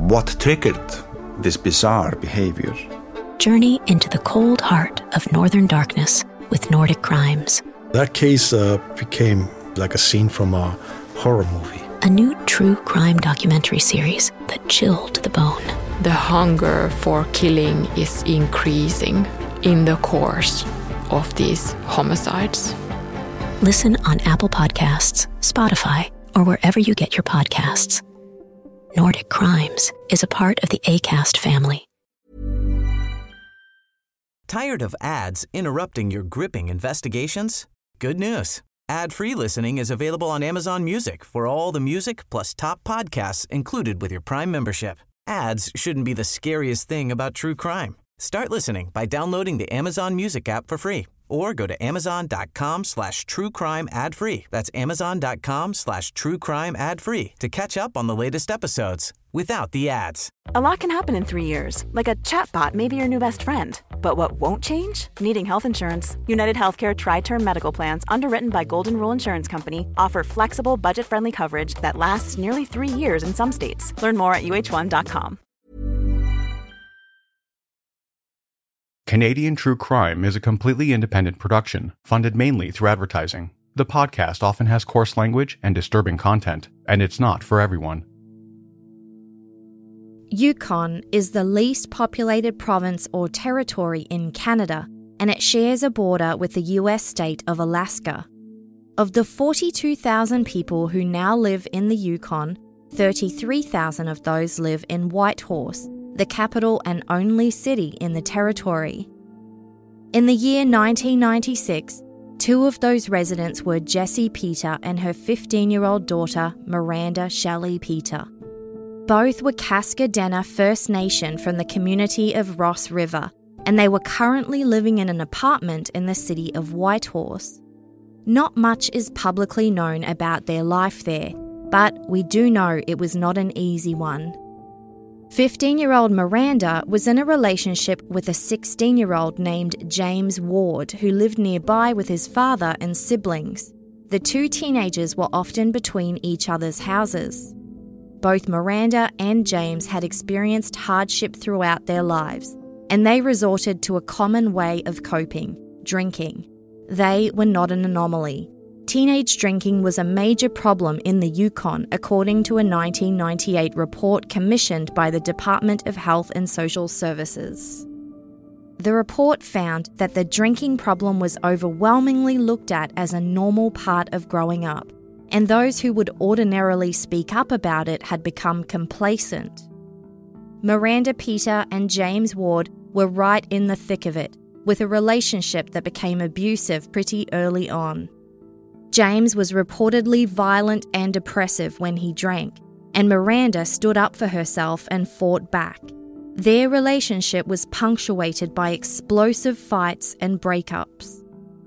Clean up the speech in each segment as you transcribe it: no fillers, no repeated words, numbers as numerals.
what triggered this bizarre behavior. Journey into the cold heart of Northern Darkness with Nordic Crimes. That case became like a scene from a horror movie. A new true crime documentary series that chilled to the bone. The hunger for killing is increasing in the course of these homicides. Listen on Apple Podcasts, Spotify, or wherever you get your podcasts. Nordic Crimes is a part of the Acast family. Tired of ads interrupting your gripping investigations? Good news. Ad-free listening is available on Amazon Music for all the music plus top podcasts included with your Prime membership. Ads shouldn't be the scariest thing about true crime. Start listening by downloading the Amazon Music app for free or go to amazon.com/truecrime ad-free. That's amazon.com/truecrime ad-free to catch up on the latest episodes without the ads. A lot can happen in 3 years, like a chatbot may be your new best friend. But what won't change? Needing health insurance. United Healthcare Tri-Term Medical Plans, underwritten by Golden Rule Insurance Company, offer flexible, budget-friendly coverage that lasts nearly 3 years in some states. Learn more at uh1.com. Canadian True Crime is a completely independent production, funded mainly through advertising. The podcast often has coarse language and disturbing content, and it's not for everyone. Yukon is the least populated province or territory in Canada, and it shares a border with the US state of Alaska. Of the 42,000 people who now live in the Yukon, 33,000 of those live in Whitehorse, the capital and only city in the territory. In the year 1996, two of those residents were Jessie Peter and her 15-year-old daughter, Miranda Shelley Peter. Both were Cascadena First Nation from the community of Ross River, and they were currently living in an apartment in the city of Whitehorse. Not much is publicly known about their life there, but we do know it was not an easy one. 15-year-old Miranda was in a relationship with a 16-year-old named James Ward who lived nearby with his father and siblings. The two teenagers were often between each other's houses. Both Miranda and James had experienced hardship throughout their lives, and they resorted to a common way of coping: drinking. They were not an anomaly. Teenage drinking was a major problem in the Yukon, according to a 1998 report commissioned by the Department of Health and Social Services. The report found that the drinking problem was overwhelmingly looked at as a normal part of growing up, and those who would ordinarily speak up about it had become complacent. Miranda Peter and James Ward were right in the thick of it, with a relationship that became abusive pretty early on. James was reportedly violent and oppressive when he drank, and Miranda stood up for herself and fought back. Their relationship was punctuated by explosive fights and breakups.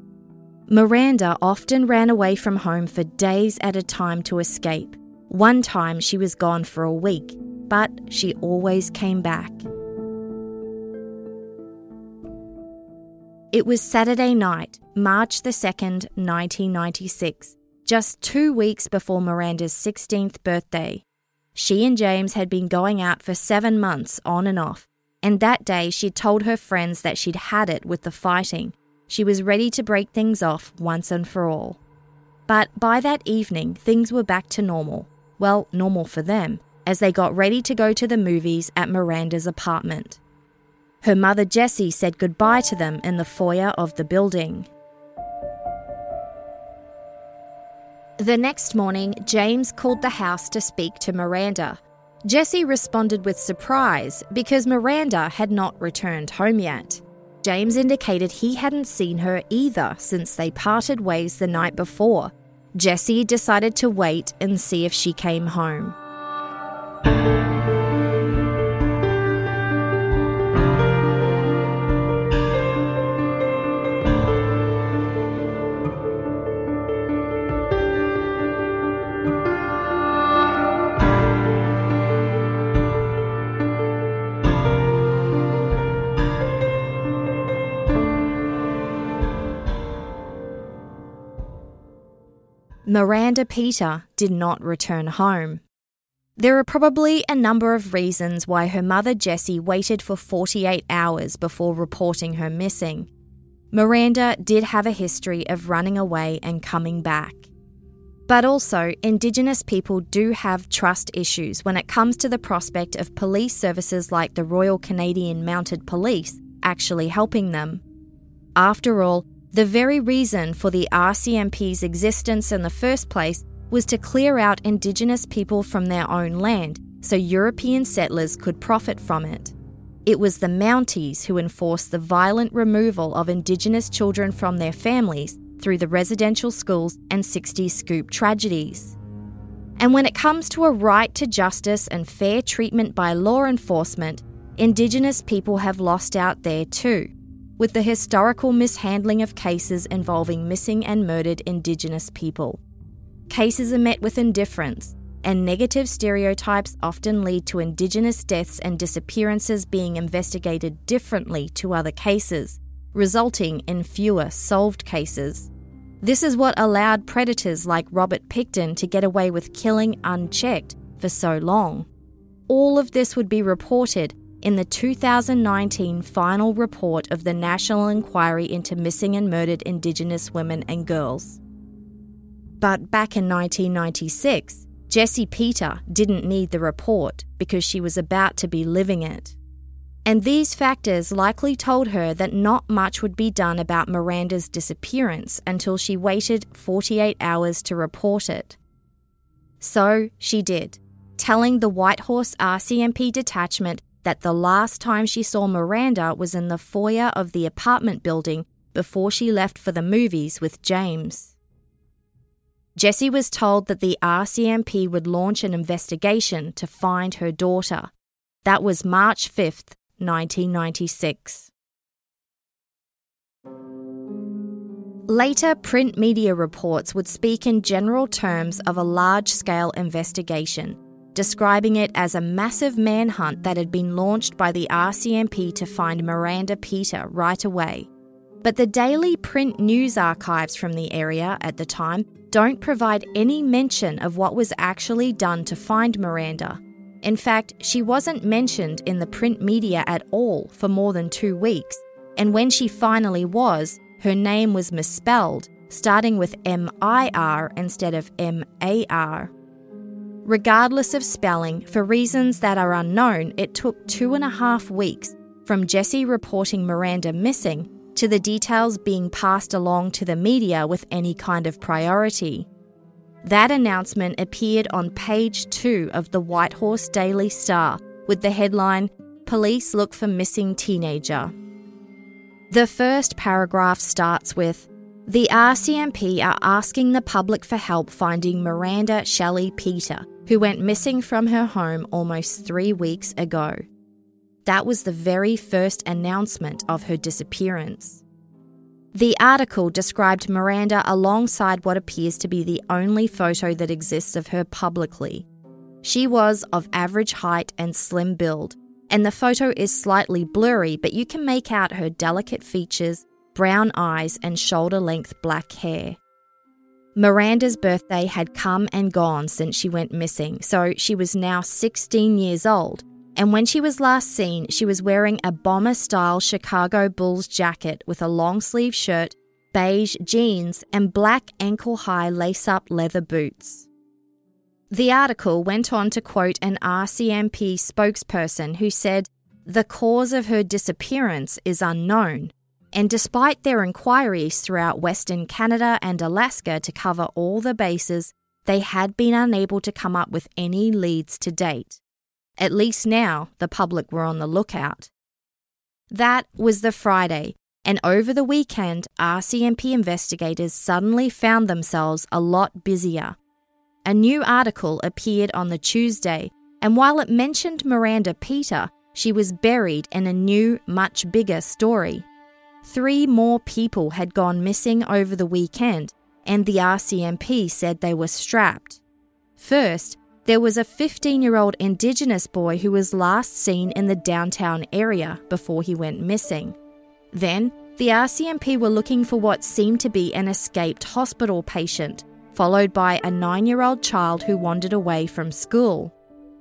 Miranda often ran away from home for days at a time to escape. One time she was gone for a week, but she always came back. It was Saturday night, March the 2nd, 1996, just 2 weeks before Miranda's 16th birthday. She and James had been going out for 7 months on and off, and that day she'd told her friends that she'd had it with the fighting. She was ready to break things off once and for all. But by that evening, things were back to normal. Well, normal for them, as they got ready to go to the movies at Miranda's apartment. Her mother Jessie said goodbye to them in the foyer of the building. The next morning, James called the house to speak to Miranda. Jessie responded with surprise because Miranda had not returned home yet. James indicated he hadn't seen her either since they parted ways the night before. Jessie decided to wait and see if she came home. Miranda Peter did not return home. There are probably a number of reasons why her mother Jessie waited for 48 hours before reporting her missing. Miranda did have a history of running away and coming back. But also, Indigenous people do have trust issues when it comes to the prospect of police services like the Royal Canadian Mounted Police actually helping them. After all, the very reason for the RCMP's existence in the first place was to clear out Indigenous people from their own land so European settlers could profit from it. It was the Mounties who enforced the violent removal of Indigenous children from their families through the residential schools and 60s scoop tragedies. And when it comes to a right to justice and fair treatment by law enforcement, Indigenous people have lost out there too, with the historical mishandling of cases involving missing and murdered Indigenous people. Cases are met with indifference, and negative stereotypes often lead to Indigenous deaths and disappearances being investigated differently to other cases, resulting in fewer solved cases. This is what allowed predators like Robert Pickton to get away with killing unchecked for so long. All of this would be reported in the 2019 final report of the National Inquiry into Missing and Murdered Indigenous Women and Girls. But back in 1996, Jessie Peter didn't need the report because she was about to be living it. And these factors likely told her that not much would be done about Miranda's disappearance until she waited 48 hours to report it. So she did, telling the Whitehorse RCMP detachment that the last time she saw Miranda was in the foyer of the apartment building before she left for the movies with James. Jessie was told that the RCMP would launch an investigation to find her daughter. That was March 5th, 1996. Later, print media reports would speak in general terms of a large-scale investigation, describing it as a massive manhunt that had been launched by the RCMP to find Miranda Peter right away. But the daily print news archives from the area at the time don't provide any mention of what was actually done to find Miranda. In fact, she wasn't mentioned in the print media at all for more than 2 weeks, and when she finally was, her name was misspelled, starting with M-I-R instead of M-A-R. Regardless of spelling, for reasons that are unknown, it took 2.5 weeks from Jessie reporting Miranda missing to the details being passed along to the media with any kind of priority. That announcement appeared on page 2 of the Whitehorse Daily Star with the headline, "Police Look for Missing Teenager." The first paragraph starts with, "The RCMP are asking the public for help finding Miranda Shelley Peter, who went missing from her home almost 3 weeks ago." That was the very first announcement of her disappearance. The article described Miranda alongside what appears to be the only photo that exists of her publicly. She was of average height and slim build, and the photo is slightly blurry, but you can make out her delicate features, brown eyes, and shoulder-length black hair. Miranda's birthday had come and gone since she went missing, so she was now 16 years old, and when she was last seen, she was wearing a bomber-style Chicago Bulls jacket with a long-sleeve shirt, beige jeans, and black ankle-high lace-up leather boots. The article went on to quote an RCMP spokesperson who said, "The cause of her disappearance is unknown, and despite their inquiries throughout Western Canada and Alaska to cover all the bases, they had been unable to come up with any leads to date. At least now, the public were on the lookout." That was the Friday, and over the weekend, RCMP investigators suddenly found themselves a lot busier. A new article appeared on the Tuesday, and while it mentioned Miranda Peter, she was buried in a new, much bigger story. 3 more people had gone missing over the weekend, and the RCMP said they were strapped. First, there was a 15-year-old Indigenous boy who was last seen in the downtown area before he went missing. Then, the RCMP were looking for what seemed to be an escaped hospital patient, followed by a 9-year-old child who wandered away from school.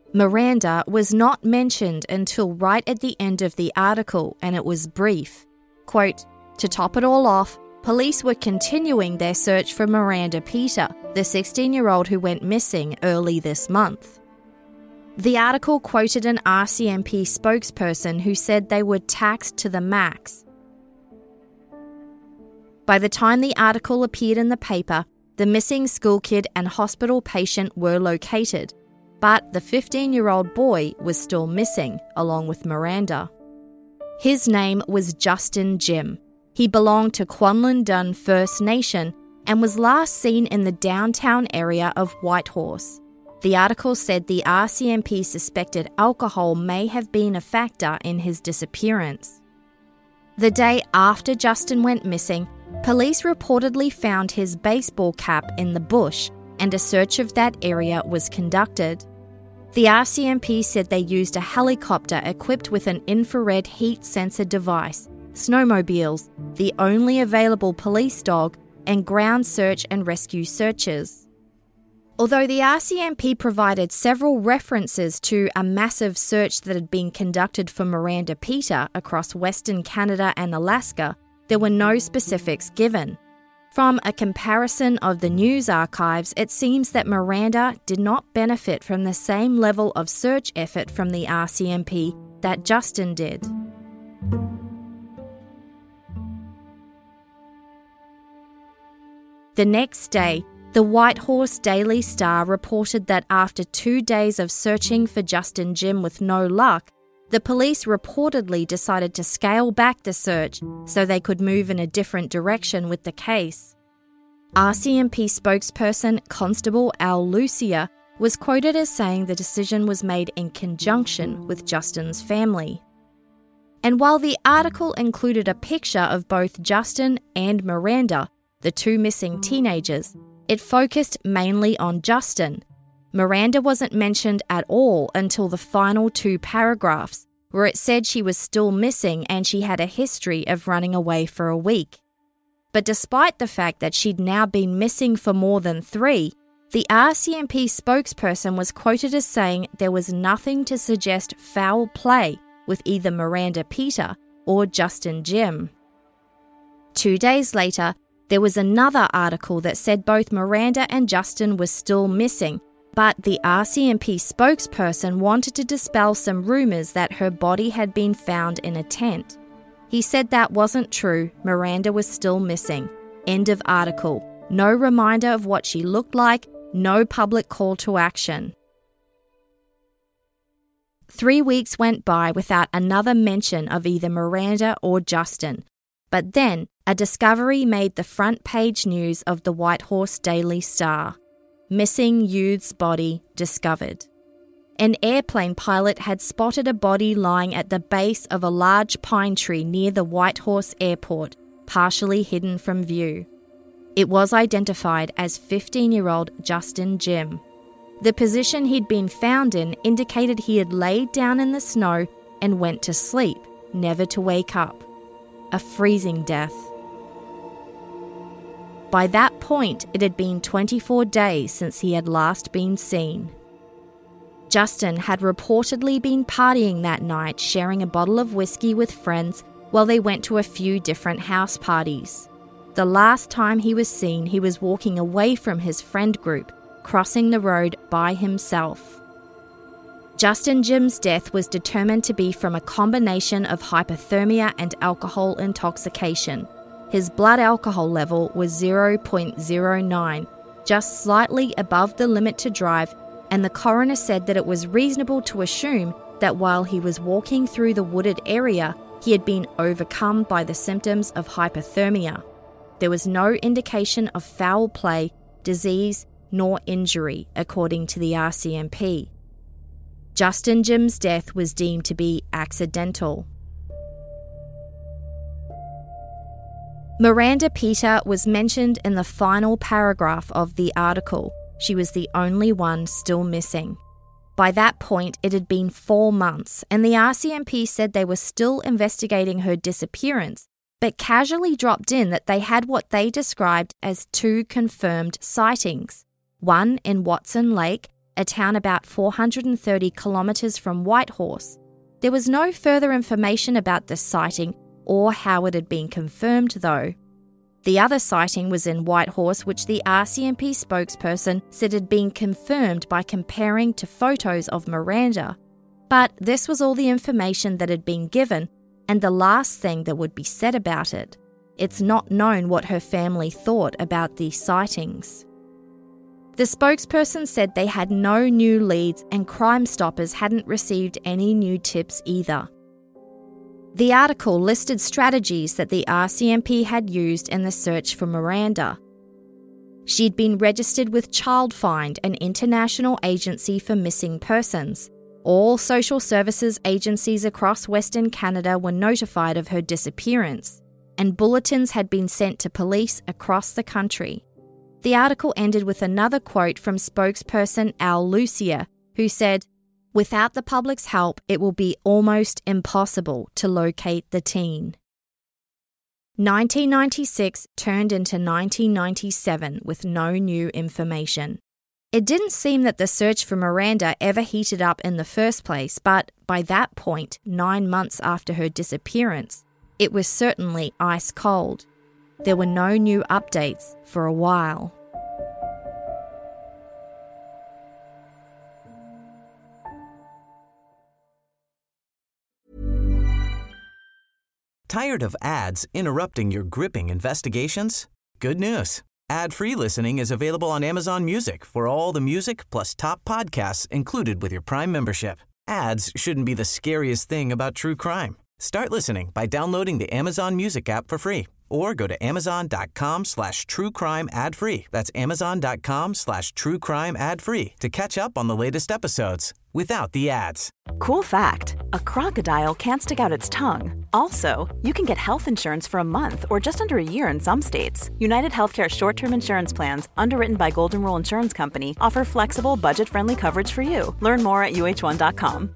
Miranda was not mentioned until right at the end of the article, and it was brief. Quote, "To top it all off, police were continuing their search for Miranda Peter, the 16-year-old who went missing early this month." The article quoted an RCMP spokesperson who said they were taxed to the max. By the time the article appeared in the paper, the missing school kid and hospital patient were located, but the 15-year-old boy was still missing, along with Miranda. His name was Justin Jim. He belonged to Kwanlun Dun First Nation and was last seen in the downtown area of Whitehorse. The article said the RCMP suspected alcohol may have been a factor in his disappearance. The day after Justin went missing, police reportedly found his baseball cap in the bush, and a search of that area was conducted. The RCMP said they used a helicopter equipped with an infrared heat sensor device, snowmobiles, the only available police dog, and ground search and rescue searches. Although the RCMP provided several references to a massive search that had been conducted for Miranda Peter across Western Canada and Alaska, there were no specifics given. From a comparison of the news archives, it seems that Miranda did not benefit from the same level of search effort from the RCMP that Justin did. The next day, the Whitehorse Daily Star reported that after 2 days of searching for Justin Jim with no luck, the police reportedly decided to scale back the search so they could move in a different direction with the case. RCMP spokesperson Constable Al Lucia was quoted as saying the decision was made in conjunction with Justin's family. And while the article included a picture of both Justin and Miranda, the two missing teenagers, it focused mainly on Justin. Miranda wasn't mentioned at all until the final 2 paragraphs, where it said she was still missing and she had a history of running away for a week. But despite the fact that she'd now been missing for more than 3, the RCMP spokesperson was quoted as saying there was nothing to suggest foul play with either Miranda Peter or Justin Jim. 2 days later, there was another article that said both Miranda and Justin were still missing, but the RCMP spokesperson wanted to dispel some rumours that her body had been found in a tent. He said that wasn't true, Miranda was still missing. End of article. No reminder of what she looked like, no public call to action. 3 weeks went by without another mention of either Miranda or Justin. But then, a discovery made the front page news of the Whitehorse Daily Star. Missing youth's body discovered. An airplane pilot had spotted a body lying at the base of a large pine tree near the Whitehorse Airport, partially hidden from view. It was identified as 15-year-old Justin Jim. The position he'd been found in indicated he had laid down in the snow and went to sleep, never to wake up. A freezing death. By that point, it had been 24 days since he had last been seen. Justin had reportedly been partying that night, sharing a bottle of whiskey with friends while they went to a few different house parties. The last time he was seen, he was walking away from his friend group, crossing the road by himself. Justin Jim's death was determined to be from a combination of hypothermia and alcohol intoxication. His blood alcohol level was 0.09, just slightly above the limit to drive, and the coroner said that it was reasonable to assume that while he was walking through the wooded area, he had been overcome by the symptoms of hypothermia. There was no indication of foul play, disease, nor injury, according to the RCMP. Justin Jim's death was deemed to be accidental. Miranda Peter was mentioned in the final paragraph of the article. She was the only one still missing. By that point, it had been 4 months, and the RCMP said they were still investigating her disappearance, but casually dropped in that they had what they described as 2 confirmed sightings, one in Watson Lake a town about 430 kilometres from Whitehorse. There was no further information about this sighting or how it had been confirmed, though. The other sighting was in Whitehorse, which the RCMP spokesperson said had been confirmed by comparing to photos of Miranda. But this was all the information that had been given, and the last thing that would be said about it. It's not known what her family thought about these sightings. The spokesperson said they had no new leads and Crime Stoppers hadn't received any new tips either. The article listed strategies that the RCMP had used in the search for Miranda. She'd been registered with Child Find, an international agency for missing persons. All social services agencies across Western Canada were notified of her disappearance, and bulletins had been sent to police across the country. The article ended with another quote from spokesperson Al Lucia, who said, "Without the public's help, it will be almost impossible to locate the teen." 1996 turned into 1997 with no new information. It didn't seem that the search for Miranda ever heated up in the first place, but by that point, 9 months after her disappearance, it was certainly ice cold. There were no new updates for a while. Tired of ads interrupting your gripping investigations? Good news. Ad-free listening is available on Amazon Music for all the music plus top podcasts included with your Prime membership. Ads shouldn't be the scariest thing about true crime. Start listening by downloading the Amazon Music app for free or go to amazon.com/truecrime ad-free. That's amazon.com/truecrime ad-free to catch up on the latest episodes without the ads. Cool fact, a crocodile can't stick out its tongue. Also, you can get health insurance for a month or just under a year in some states. United Healthcare short-term insurance plans, underwritten by Golden Rule Insurance Company, offer flexible, budget-friendly coverage for you. Learn more at uh1.com.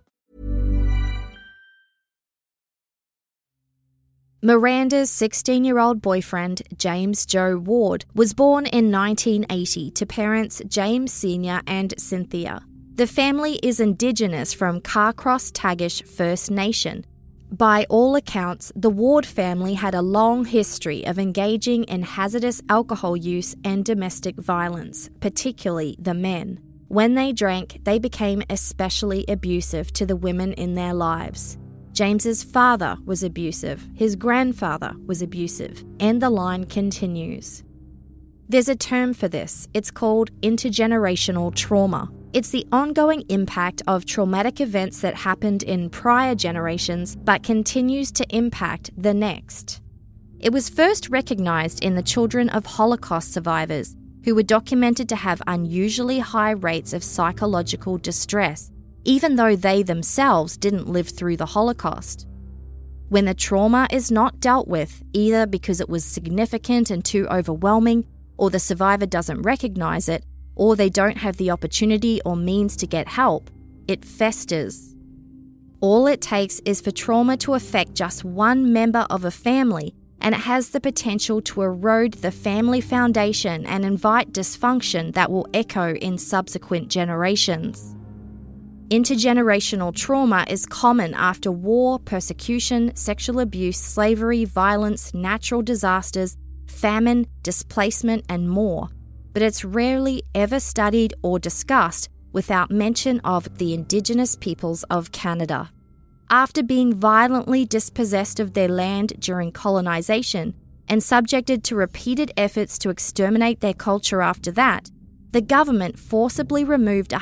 Miranda's 16-year-old boyfriend, James Joe Ward, was born in 1980 to parents James Sr. and Cynthia. The family is Indigenous from Carcross-Tagish First Nation. By all accounts, the Ward family had a long history of engaging in hazardous alcohol use and domestic violence, particularly the men. When they drank, they became especially abusive to the women in their lives. James's father was abusive, his grandfather was abusive, and the line continues. There's a term for this. It's called intergenerational trauma. It's the ongoing impact of traumatic events that happened in prior generations but continues to impact the next. It was first recognised in the children of Holocaust survivors, who were documented to have unusually high rates of psychological distress, even though they themselves didn't live through the Holocaust. When the trauma is not dealt with, either because it was significant and too overwhelming, or the survivor doesn't recognise it, or they don't have the opportunity or means to get help, it festers. All it takes is for trauma to affect just one member of a family, and it has the potential to erode the family foundation and invite dysfunction that will echo in subsequent generations. Intergenerational trauma is common after war, persecution, sexual abuse, slavery, violence, natural disasters, famine, displacement, and more, but it's rarely ever studied or discussed without mention of the Indigenous peoples of Canada. After being violently dispossessed of their land during colonisation and subjected to repeated efforts to exterminate their culture after that, the government forcibly removed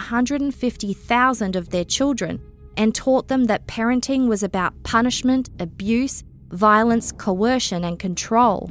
150,000 of their children and taught them that parenting was about punishment, abuse, violence, coercion, and control.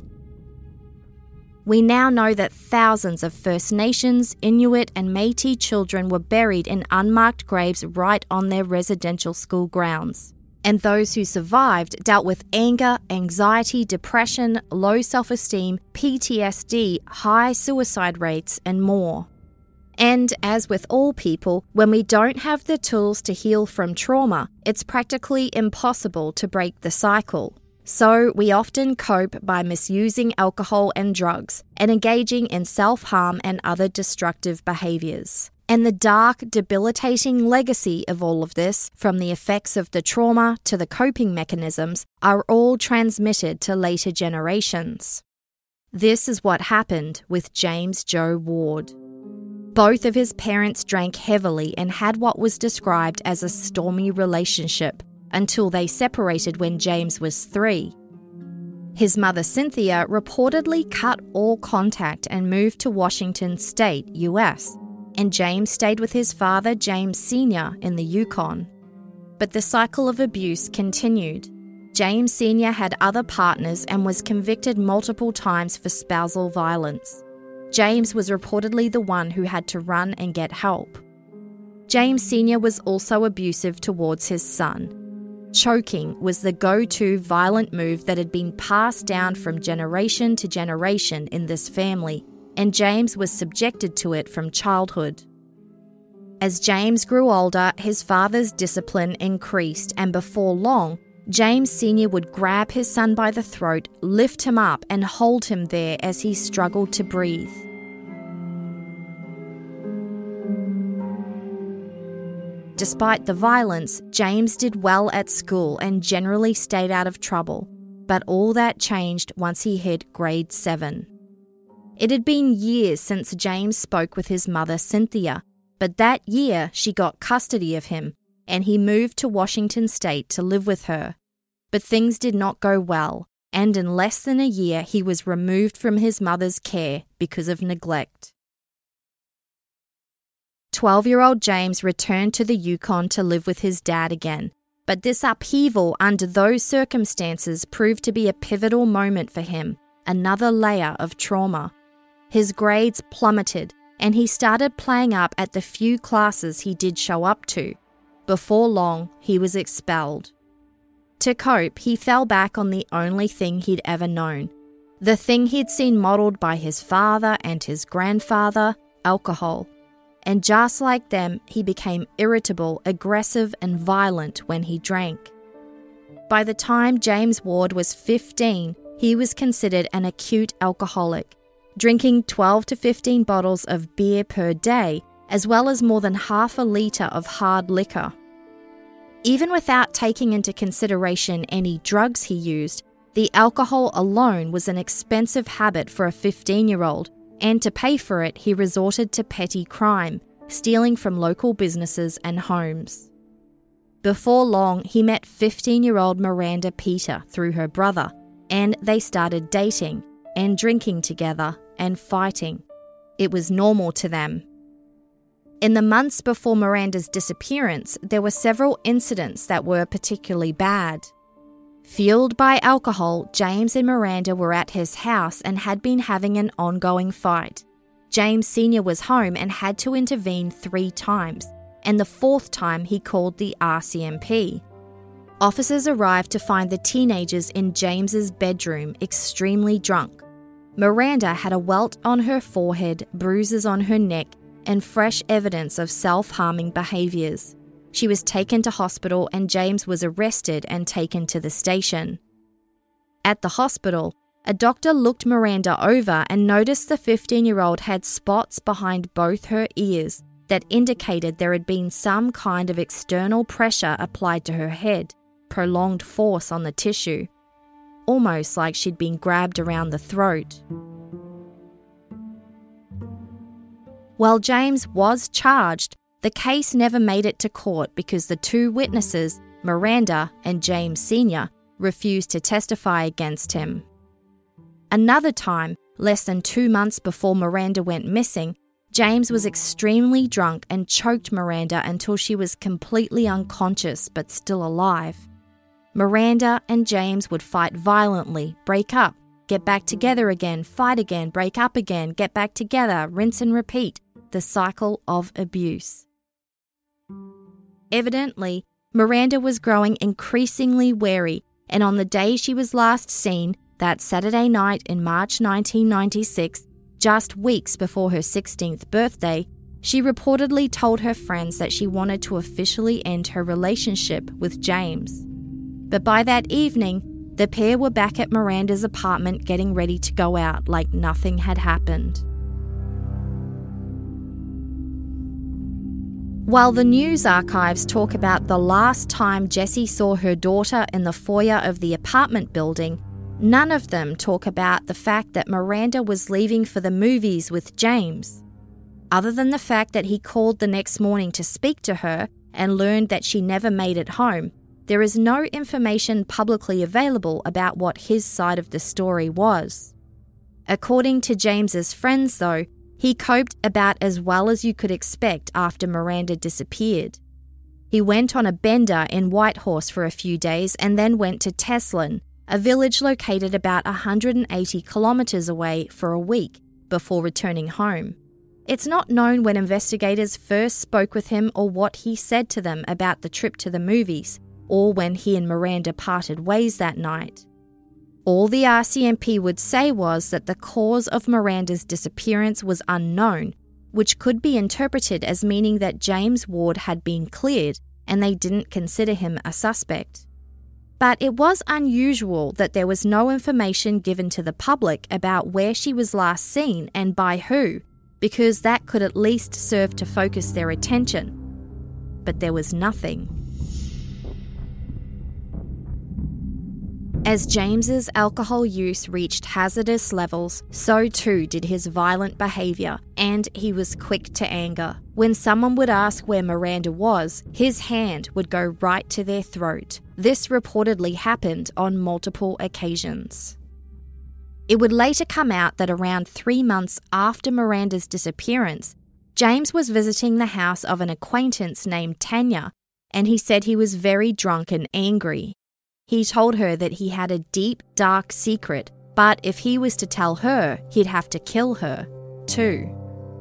We now know that thousands of First Nations, Inuit, and Métis children were buried in unmarked graves right on their residential school grounds. And those who survived dealt with anger, anxiety, depression, low self-esteem, PTSD, high suicide rates, and more. And as with all people, when we don't have the tools to heal from trauma, it's practically impossible to break the cycle. So we often cope by misusing alcohol and drugs and engaging in self-harm and other destructive behaviours. And the dark, debilitating legacy of all of this, from the effects of the trauma to the coping mechanisms, are all transmitted to later generations. This is what happened with James Joe Ward. Both of his parents drank heavily and had what was described as a stormy relationship until they separated when James was 3. His mother Cynthia reportedly cut all contact and moved to Washington State, US, and James stayed with his father James Sr. in the Yukon. But the cycle of abuse continued. James Sr. had other partners and was convicted multiple times for spousal violence. James was reportedly the one who had to run and get help. James Sr. was also abusive towards his son. Choking was the go-to violent move that had been passed down from generation to generation in this family, and James was subjected to it from childhood. As James grew older, his father's discipline increased, and before long, James Sr. would grab his son by the throat, lift him up, and hold him there as he struggled to breathe. Despite the violence, James did well at school and generally stayed out of trouble, but all that changed once he hit grade 7. It had been years since James spoke with his mother Cynthia, but that year she got custody of him, and he moved to Washington State to live with her. But things did not go well, and in less than a year he was removed from his mother's care because of neglect. 12-year-old James returned to the Yukon to live with his dad again, but this upheaval under those circumstances proved to be a pivotal moment for him, another layer of trauma. His grades plummeted, and he started playing up at the few classes he did show up to. Before long, he was expelled. To cope, he fell back on the only thing he'd ever known, the thing he'd seen modelled by his father and his grandfather, alcohol. And just like them, he became irritable, aggressive, and violent when he drank. By the time James Ward was 15, he was considered an acute alcoholic, drinking 12 to 15 bottles of beer per day, as well as more than half a litre of hard liquor. Even without taking into consideration any drugs he used, the alcohol alone was an expensive habit for a 15-year-old, and to pay for it, he resorted to petty crime, stealing from local businesses and homes. Before long, he met 15-year-old Miranda Peter through her brother, and they started dating and drinking together and fighting. It was normal to them. In the months before Miranda's disappearance, there were several incidents that were particularly bad. Fueled by alcohol, James and Miranda were at his house and had been having an ongoing fight. James Sr. was home and had to intervene 3 times, and the 4th time he called the RCMP. Officers arrived to find the teenagers in James's bedroom extremely drunk. Miranda had a welt on her forehead, bruises on her neck, and fresh evidence of self-harming behaviours. She was taken to hospital and James was arrested and taken to the station. At the hospital, a doctor looked Miranda over and noticed the 15-year-old had spots behind both her ears that indicated there had been some kind of external pressure applied to her head, prolonged force on the tissue, almost like she'd been grabbed around the throat. While James was charged, the case never made it to court because the 2 witnesses, Miranda and James Sr., refused to testify against him. Another time, less than 2 months before Miranda went missing, James was extremely drunk and choked Miranda until she was completely unconscious but still alive. Miranda and James would fight violently, break up, get back together again, fight again, break up again, get back together, rinse and repeat, the cycle of abuse. Evidently, Miranda was growing increasingly wary, and on the day she was last seen, that Saturday night in March 1996, just weeks before her 16th birthday, she reportedly told her friends that she wanted to officially end her relationship with James. But by that evening, the pair were back at Miranda's apartment getting ready to go out like nothing had happened. While the news archives talk about the last time Jessie saw her daughter in the foyer of the apartment building, none of them talk about the fact that Miranda was leaving for the movies with James. Other than the fact that he called the next morning to speak to her and learned that she never made it home, there is no information publicly available about what his side of the story was. According to James's friends, though, he coped about as well as you could expect after Miranda disappeared. He went on a bender in Whitehorse for a few days and then went to Teslin, a village located about 180 kilometres away, for a week before returning home. It's not known when investigators first spoke with him or what he said to them about the trip to the movies, or when he and Miranda parted ways that night. All the RCMP would say was that the cause of Miranda's disappearance was unknown, which could be interpreted as meaning that James Ward had been cleared and they didn't consider him a suspect. But it was unusual that there was no information given to the public about where she was last seen and by who, because that could at least serve to focus their attention. But there was nothing. As James's alcohol use reached hazardous levels, so too did his violent behaviour, and he was quick to anger. When someone would ask where Miranda was, his hand would go right to their throat. This reportedly happened on multiple occasions. It would later come out that around 3 months after Miranda's disappearance, James was visiting the house of an acquaintance named Tanya, and he said he was very drunk and angry. He told her that he had a deep, dark secret, but if he was to tell her, he'd have to kill her, too.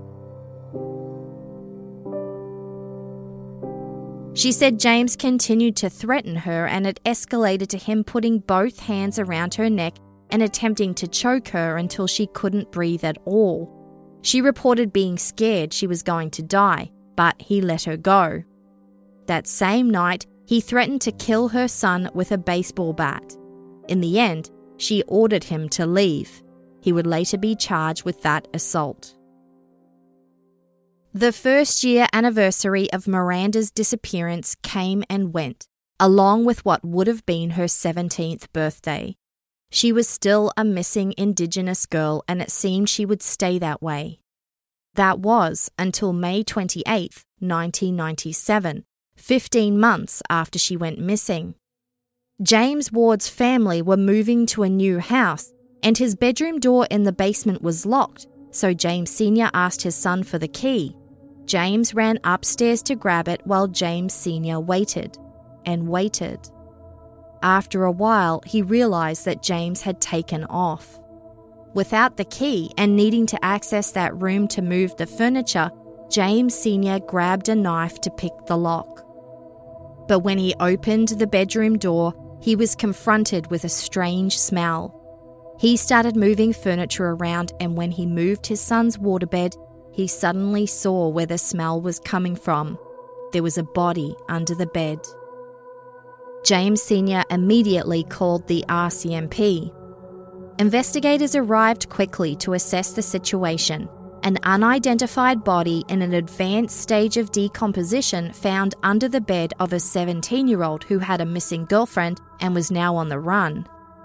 She said James continued to threaten her, and it escalated to him putting both hands around her neck and attempting to choke her until she couldn't breathe at all. She reported being scared she was going to die, but he let her go. That same night, he threatened to kill her son with a baseball bat. In the end, she ordered him to leave. He would later be charged with that assault. The first-year anniversary of Miranda's disappearance came and went, along with what would have been her 17th birthday. She was still a missing Indigenous girl, and it seemed she would stay that way. That was until May 28, 1997. 15 months after she went missing. James Ward's family were moving to a new house, and his bedroom door in the basement was locked, so James Sr. asked his son for the key. James ran upstairs to grab it while James Sr. waited and waited. After a while, he realised that James had taken off. Without the key and needing to access that room to move the furniture, James Sr. grabbed a knife to pick the lock. But when he opened the bedroom door, he was confronted with a strange smell. He started moving furniture around, and when he moved his son's waterbed, he suddenly saw where the smell was coming from. There was a body under the bed. James Sr. immediately called the RCMP. Investigators arrived quickly to assess the situation. An unidentified body in an advanced stage of decomposition found under the bed of a 17-year-old who had a missing girlfriend and was now on the run.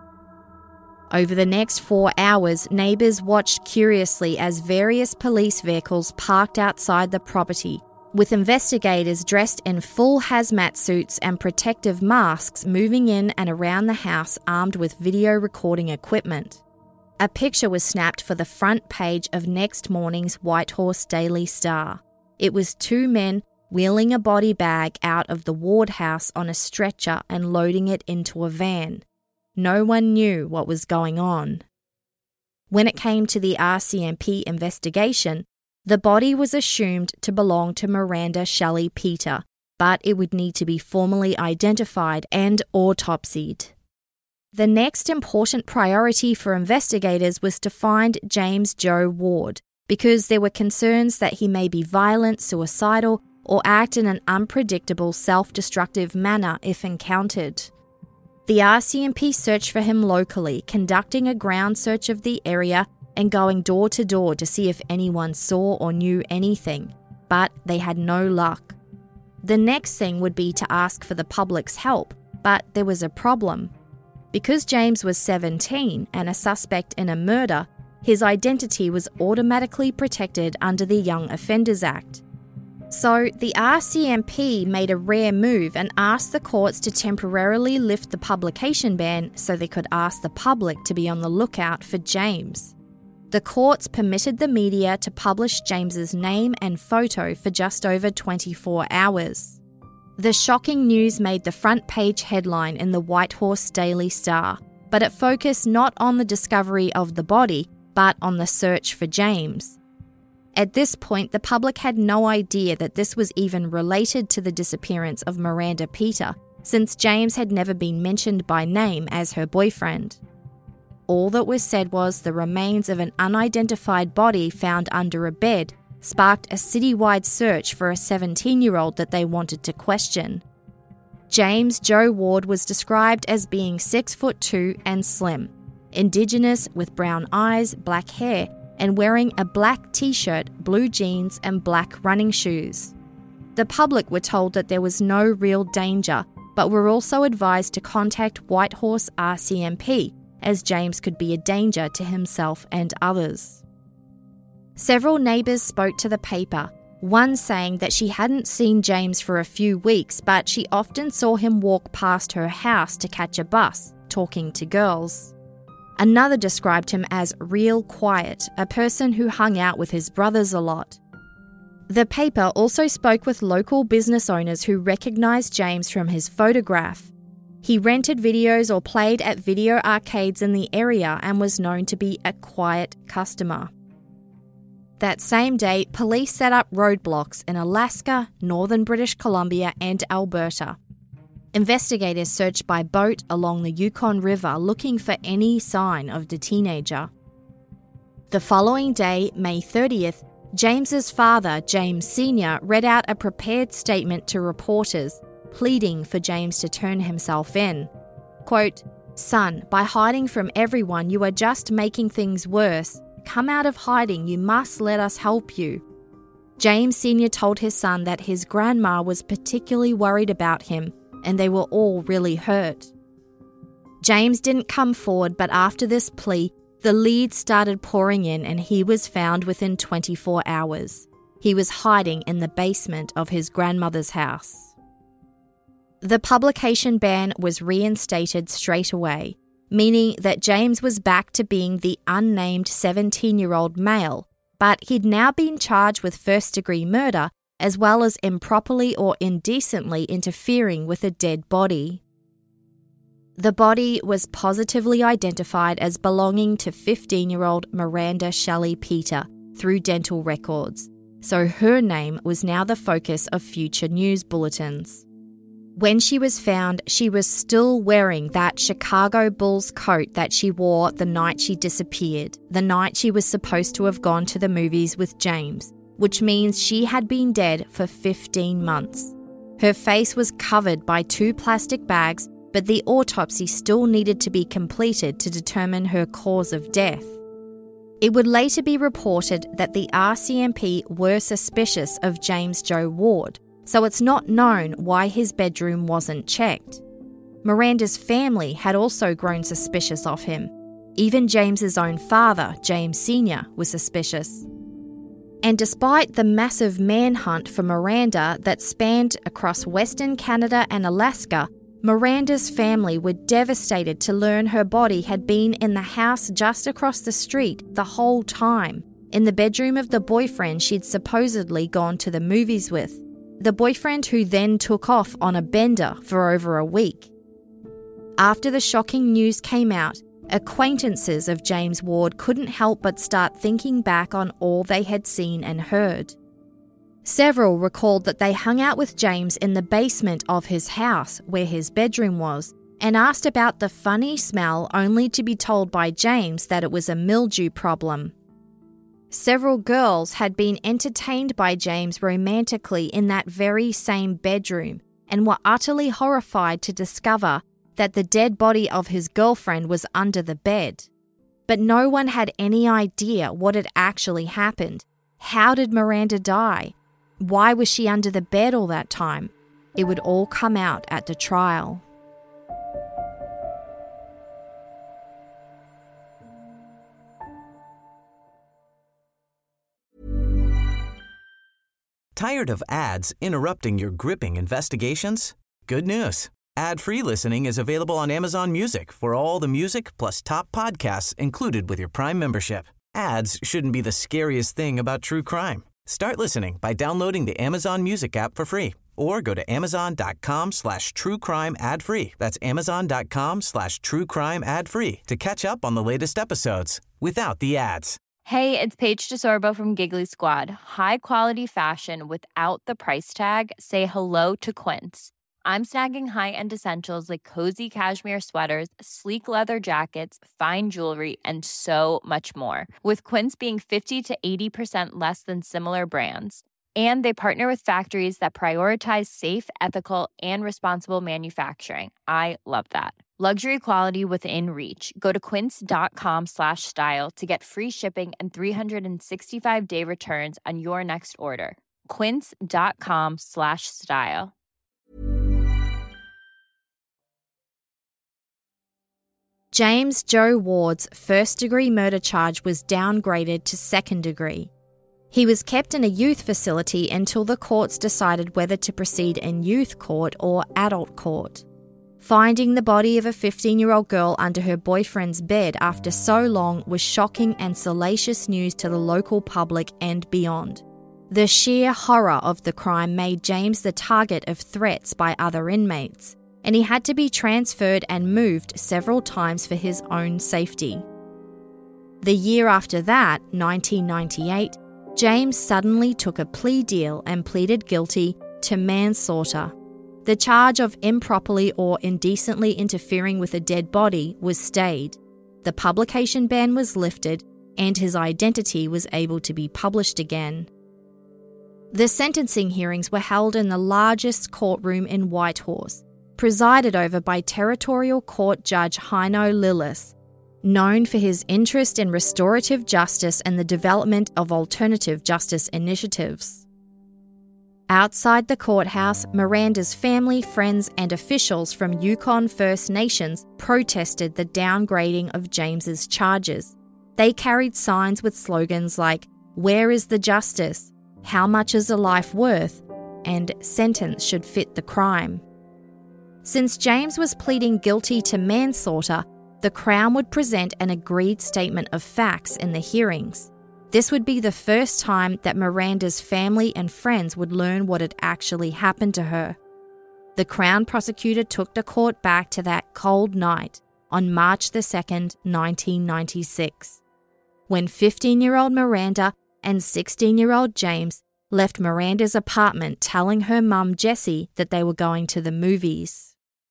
Over the next 4 hours, neighbours watched curiously as various police vehicles parked outside the property, with investigators dressed in full hazmat suits and protective masks moving in and around the house armed with video recording equipment. A picture was snapped for the front page of next morning's Whitehorse Daily Star. It was 2 men wheeling a body bag out of the Ward house on a stretcher and loading it into a van. No one knew what was going on. When it came to the RCMP investigation, the body was assumed to belong to Miranda Shelley Peter, but it would need to be formally identified and autopsied. The next important priority for investigators was to find James Joe Ward, because there were concerns that he may be violent, suicidal, or act in an unpredictable, self-destructive manner if encountered. The RCMP searched for him locally, conducting a ground search of the area and going door to door to see if anyone saw or knew anything, but they had no luck. The next thing would be to ask for the public's help, but there was a problem. Because James was 17 and a suspect in a murder, his identity was automatically protected under the Young Offenders Act. So the RCMP made a rare move and asked the courts to temporarily lift the publication ban so they could ask the public to be on the lookout for James. The courts permitted the media to publish James's name and photo for just over 24 hours. The shocking news made the front page headline in the Whitehorse Daily Star, but it focused not on the discovery of the body, but on the search for James. At this point, the public had no idea that this was even related to the disappearance of Miranda Peter, since James had never been mentioned by name as her boyfriend. All that was said was the remains of an unidentified body found under a bed sparked a citywide search for a 17-year-old that they wanted to question. James Joe Ward was described as being 6'2" and slim, Indigenous with brown eyes, black hair, and wearing a black t-shirt, blue jeans, and black running shoes. The public were told that there was no real danger, but were also advised to contact Whitehorse RCMP, as James could be a danger to himself and others. Several neighbours spoke to the paper, one saying that she hadn't seen James for a few weeks, but she often saw him walk past her house to catch a bus, talking to girls. Another described him as real quiet, a person who hung out with his brothers a lot. The paper also spoke with local business owners who recognised James from his photograph. He rented videos or played at video arcades in the area and was known to be a quiet customer. That same day, police set up roadblocks in Alaska, northern British Columbia, and Alberta. Investigators searched by boat along the Yukon River looking for any sign of the teenager. The following day, May 30th, James's father, James Sr., read out a prepared statement to reporters, pleading for James to turn himself in. Quote, "Son, by hiding from everyone, you are just making things worse. Come out of hiding, you must let us help you." James Sr. told his son that his grandma was particularly worried about him, and they were all really hurt. James didn't come forward, but after this plea, the leads started pouring in and he was found within 24 hours. He was hiding in the basement of his grandmother's house. The publication ban was reinstated straight away, meaning that James was back to being the unnamed 17-year-old male, but he'd now been charged with first-degree murder as well as improperly or indecently interfering with a dead body. The body was positively identified as belonging to 15-year-old Miranda Shelley Peter through dental records, so her name was now the focus of future news bulletins. When she was found, she was still wearing that Chicago Bulls coat that she wore the night she disappeared, the night she was supposed to have gone to the movies with James, which means she had been dead for 15 months. Her face was covered by 2 plastic bags, but the autopsy still needed to be completed to determine her cause of death. It would later be reported that the RCMP were suspicious of James Joe Ward, so it's not known why his bedroom wasn't checked. Miranda's family had also grown suspicious of him. Even James's own father, James Sr., was suspicious. And despite the massive manhunt for Miranda that spanned across Western Canada and Alaska, Miranda's family were devastated to learn her body had been in the house just across the street the whole time, in the bedroom of the boyfriend she'd supposedly gone to the movies with, the boyfriend who then took off on a bender for over a week. After the shocking news came out, acquaintances of James Ward couldn't help but start thinking back on all they had seen and heard. Several recalled that they hung out with James in the basement of his house, where his bedroom was, and asked about the funny smell, only to be told by James that it was a mildew problem. Several girls had been entertained by James romantically in that very same bedroom and were utterly horrified to discover that the dead body of his girlfriend was under the bed. But no one had any idea what had actually happened. How did Miranda die? Why was she under the bed all that time? It would all come out at the trial. Tired of ads interrupting your gripping investigations? Good news. Ad-free listening is available on Amazon Music for all the music plus top podcasts included with your Prime membership. Ads shouldn't be the scariest thing about true crime. Start listening by downloading the Amazon Music app for free or go to amazon.com/truecrime ad-free. That's amazon.com/truecrime ad-free to catch up on the latest episodes without the ads. Hey, it's Paige DeSorbo from Giggly Squad. High quality fashion without the price tag. Say hello to Quince. I'm snagging high-end essentials like cozy cashmere sweaters, sleek leather jackets, fine jewelry, and so much more. With Quince being 50 to 80% less than similar brands. And they partner with factories that prioritize safe, ethical, and responsible manufacturing. I love that. Luxury quality within reach. Go to quince.com/style to get free shipping and 365-day returns on your next order. Quince.com/style. James Joe Ward's first-degree murder charge was downgraded to second-degree. He was kept in a youth facility until the courts decided whether to proceed in youth court or adult court. Finding the body of a 15-year-old girl under her boyfriend's bed after so long was shocking and salacious news to the local public and beyond. The sheer horror of the crime made James the target of threats by other inmates, and he had to be transferred and moved several times for his own safety. The year after that, 1998, James suddenly took a plea deal and pleaded guilty to manslaughter. The charge of improperly or indecently interfering with a dead body was stayed. The publication ban was lifted, and his identity was able to be published again. The sentencing hearings were held in the largest courtroom in Whitehorse, presided over by Territorial Court Judge Heino Lillis, known for his interest in restorative justice and the development of alternative justice initiatives. Outside the courthouse, Miranda's family, friends, and officials from Yukon First Nations protested the downgrading of James's charges. They carried signs with slogans like, "Where is the justice?" "How much is a life worth?" and "Sentence should fit the crime." Since James was pleading guilty to manslaughter, the Crown would present an agreed statement of facts in the hearings. This would be the first time that Miranda's family and friends would learn what had actually happened to her. The Crown prosecutor took the court back to that cold night on March the 2nd, 1996, when 15-year-old Miranda and 16-year-old James left Miranda's apartment telling her mum Jessie that they were going to the movies.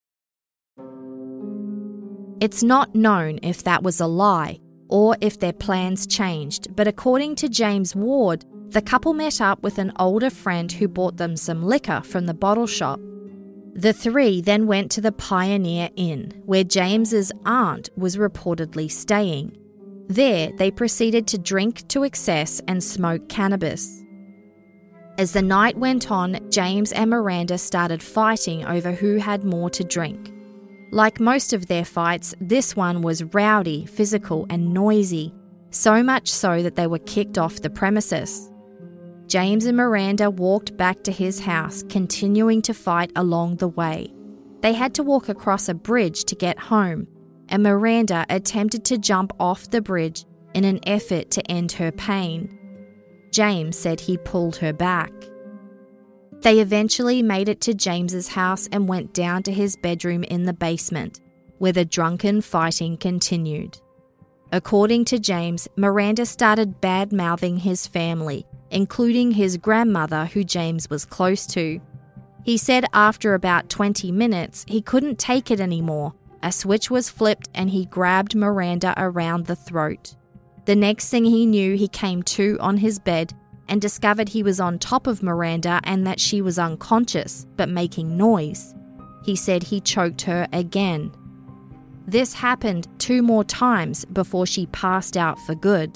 It's not known if that was a lie or if their plans changed, but according to James Ward, the couple met up with an older friend who bought them some liquor from the bottle shop. The three then went to the Pioneer Inn, where James's aunt was reportedly staying. There, they proceeded to drink to excess and smoke cannabis. As the night went on, James and Miranda started fighting over who had more to drink. Like most of their fights, this one was rowdy, physical, and noisy, so much so that they were kicked off the premises. James and Miranda walked back to his house, continuing to fight along the way. They had to walk across a bridge to get home, and Miranda attempted to jump off the bridge in an effort to end her pain. James said he pulled her back. They eventually made it to James's house and went down to his bedroom in the basement, where the drunken fighting continued. According to James, Miranda started bad-mouthing his family, including his grandmother, who James was close to. He said after about 20 minutes, he couldn't take it anymore. A switch was flipped and he grabbed Miranda around the throat. The next thing he knew, he came to on his bed and discovered he was on top of Miranda and that she was unconscious, but making noise. He said he choked her again. This happened 2 more times before she passed out for good.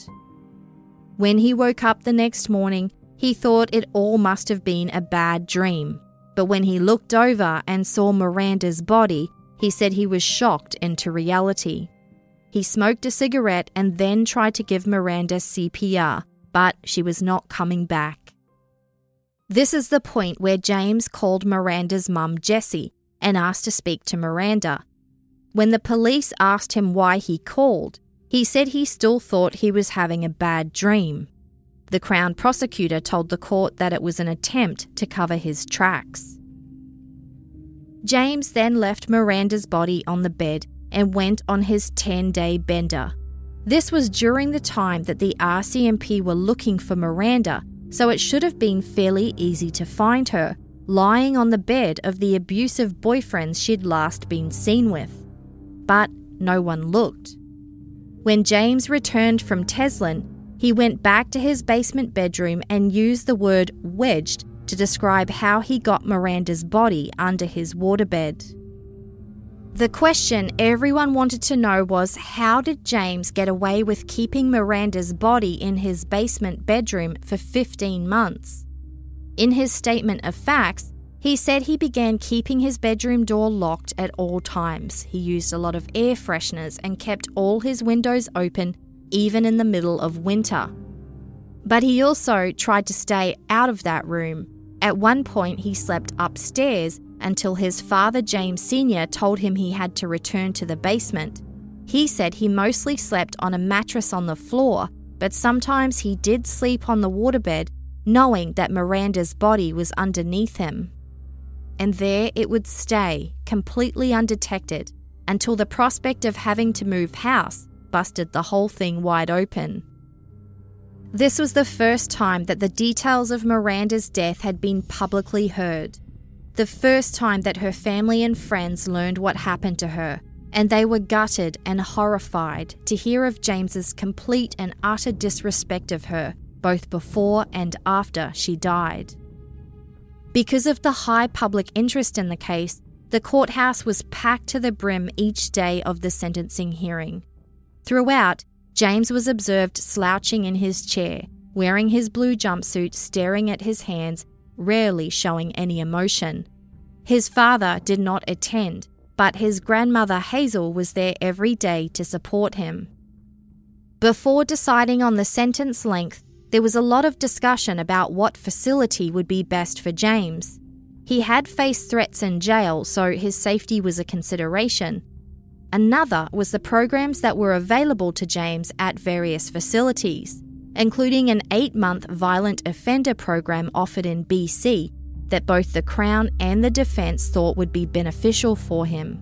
When he woke up the next morning, he thought it all must have been a bad dream. But when he looked over and saw Miranda's body, he said he was shocked into reality. He smoked a cigarette and then tried to give Miranda CPR, but she was not coming back. This is the point where James called Miranda's mum, Jessie, and asked to speak to Miranda. When the police asked him why he called, he said he still thought he was having a bad dream. The Crown prosecutor told the court that it was an attempt to cover his tracks. James then left Miranda's body on the bed and went on his 10-day bender. This was during the time that the RCMP were looking for Miranda, so it should have been fairly easy to find her, lying on the bed of the abusive boyfriends she'd last been seen with. But no one looked. When James returned from Teslin, he went back to his basement bedroom and used the word wedged to describe how he got Miranda's body under his waterbed. The question everyone wanted to know was, how did James get away with keeping Miranda's body in his basement bedroom for 15 months? In his statement of facts, he said he began keeping his bedroom door locked at all times. He used a lot of air fresheners and kept all his windows open, even in the middle of winter. But he also tried to stay out of that room. At one point, he slept upstairs until his father, James Sr., told him he had to return to the basement. He said he mostly slept on a mattress on the floor, but sometimes he did sleep on the waterbed, knowing that Miranda's body was underneath him. And there it would stay, completely undetected, until the prospect of having to move house busted the whole thing wide open. This was the first time that the details of Miranda's death had been publicly heard. The first time that her family and friends learned what happened to her, and they were gutted and horrified to hear of James's complete and utter disrespect of her, both before and after she died. Because of the high public interest in the case, the courthouse was packed to the brim each day of the sentencing hearing. Throughout, James was observed slouching in his chair, wearing his blue jumpsuit, staring at his hands, rarely showing any emotion. His father did not attend, but his grandmother Hazel was there every day to support him. Before deciding on the sentence length, there was a lot of discussion about what facility would be best for James. He had faced threats in jail, so his safety was a consideration. Another was the programs that were available to James at various facilities, including an 8-month violent offender program offered in BC that both the Crown and the defence thought would be beneficial for him.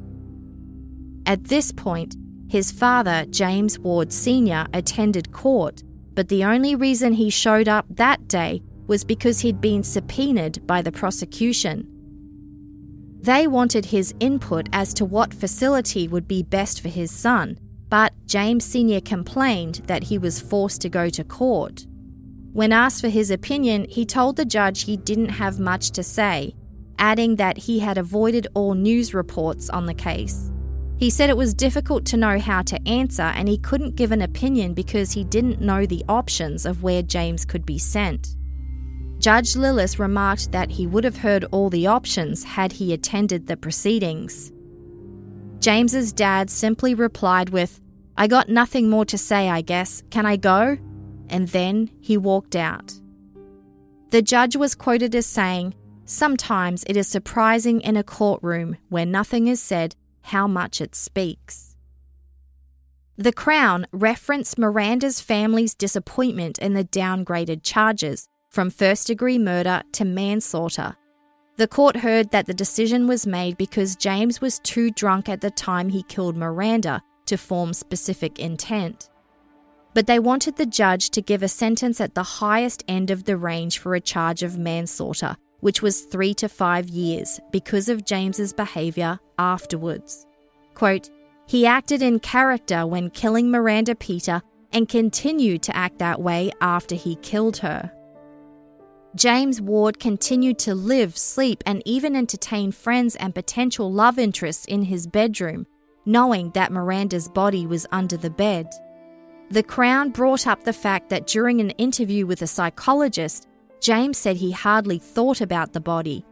At this point, his father, James Ward Sr., attended court, but the only reason he showed up that day was because he'd been subpoenaed by the prosecution. They wanted his input as to what facility would be best for his son, but James Sr. complained that he was forced to go to court. When asked for his opinion, he told the judge he didn't have much to say, adding that he had avoided all news reports on the case. He said it was difficult to know how to answer and he couldn't give an opinion because he didn't know the options of where James could be sent. Judge Lillis remarked that he would have heard all the options had he attended the proceedings. James's dad simply replied with, "I got nothing more to say, I guess. Can I go?" And then he walked out. The judge was quoted as saying, "Sometimes it is surprising in a courtroom where nothing is said how much it speaks." The Crown referenced Miranda's family's disappointment in the downgraded charges from first-degree murder to manslaughter. The court heard that the decision was made because James was too drunk at the time he killed Miranda to form specific intent. But they wanted the judge to give a sentence at the highest end of the range for a charge of manslaughter, which was 3 to 5 years because of James's behaviour afterwards. Quote, "He acted in character when killing Miranda Peter and continued to act that way after he killed her." James Ward continued to live, sleep, and even entertain friends and potential love interests in his bedroom, knowing that Miranda's body was under the bed. The Crown brought up the fact that during an interview with a psychologist, James said he hardly thought about the body.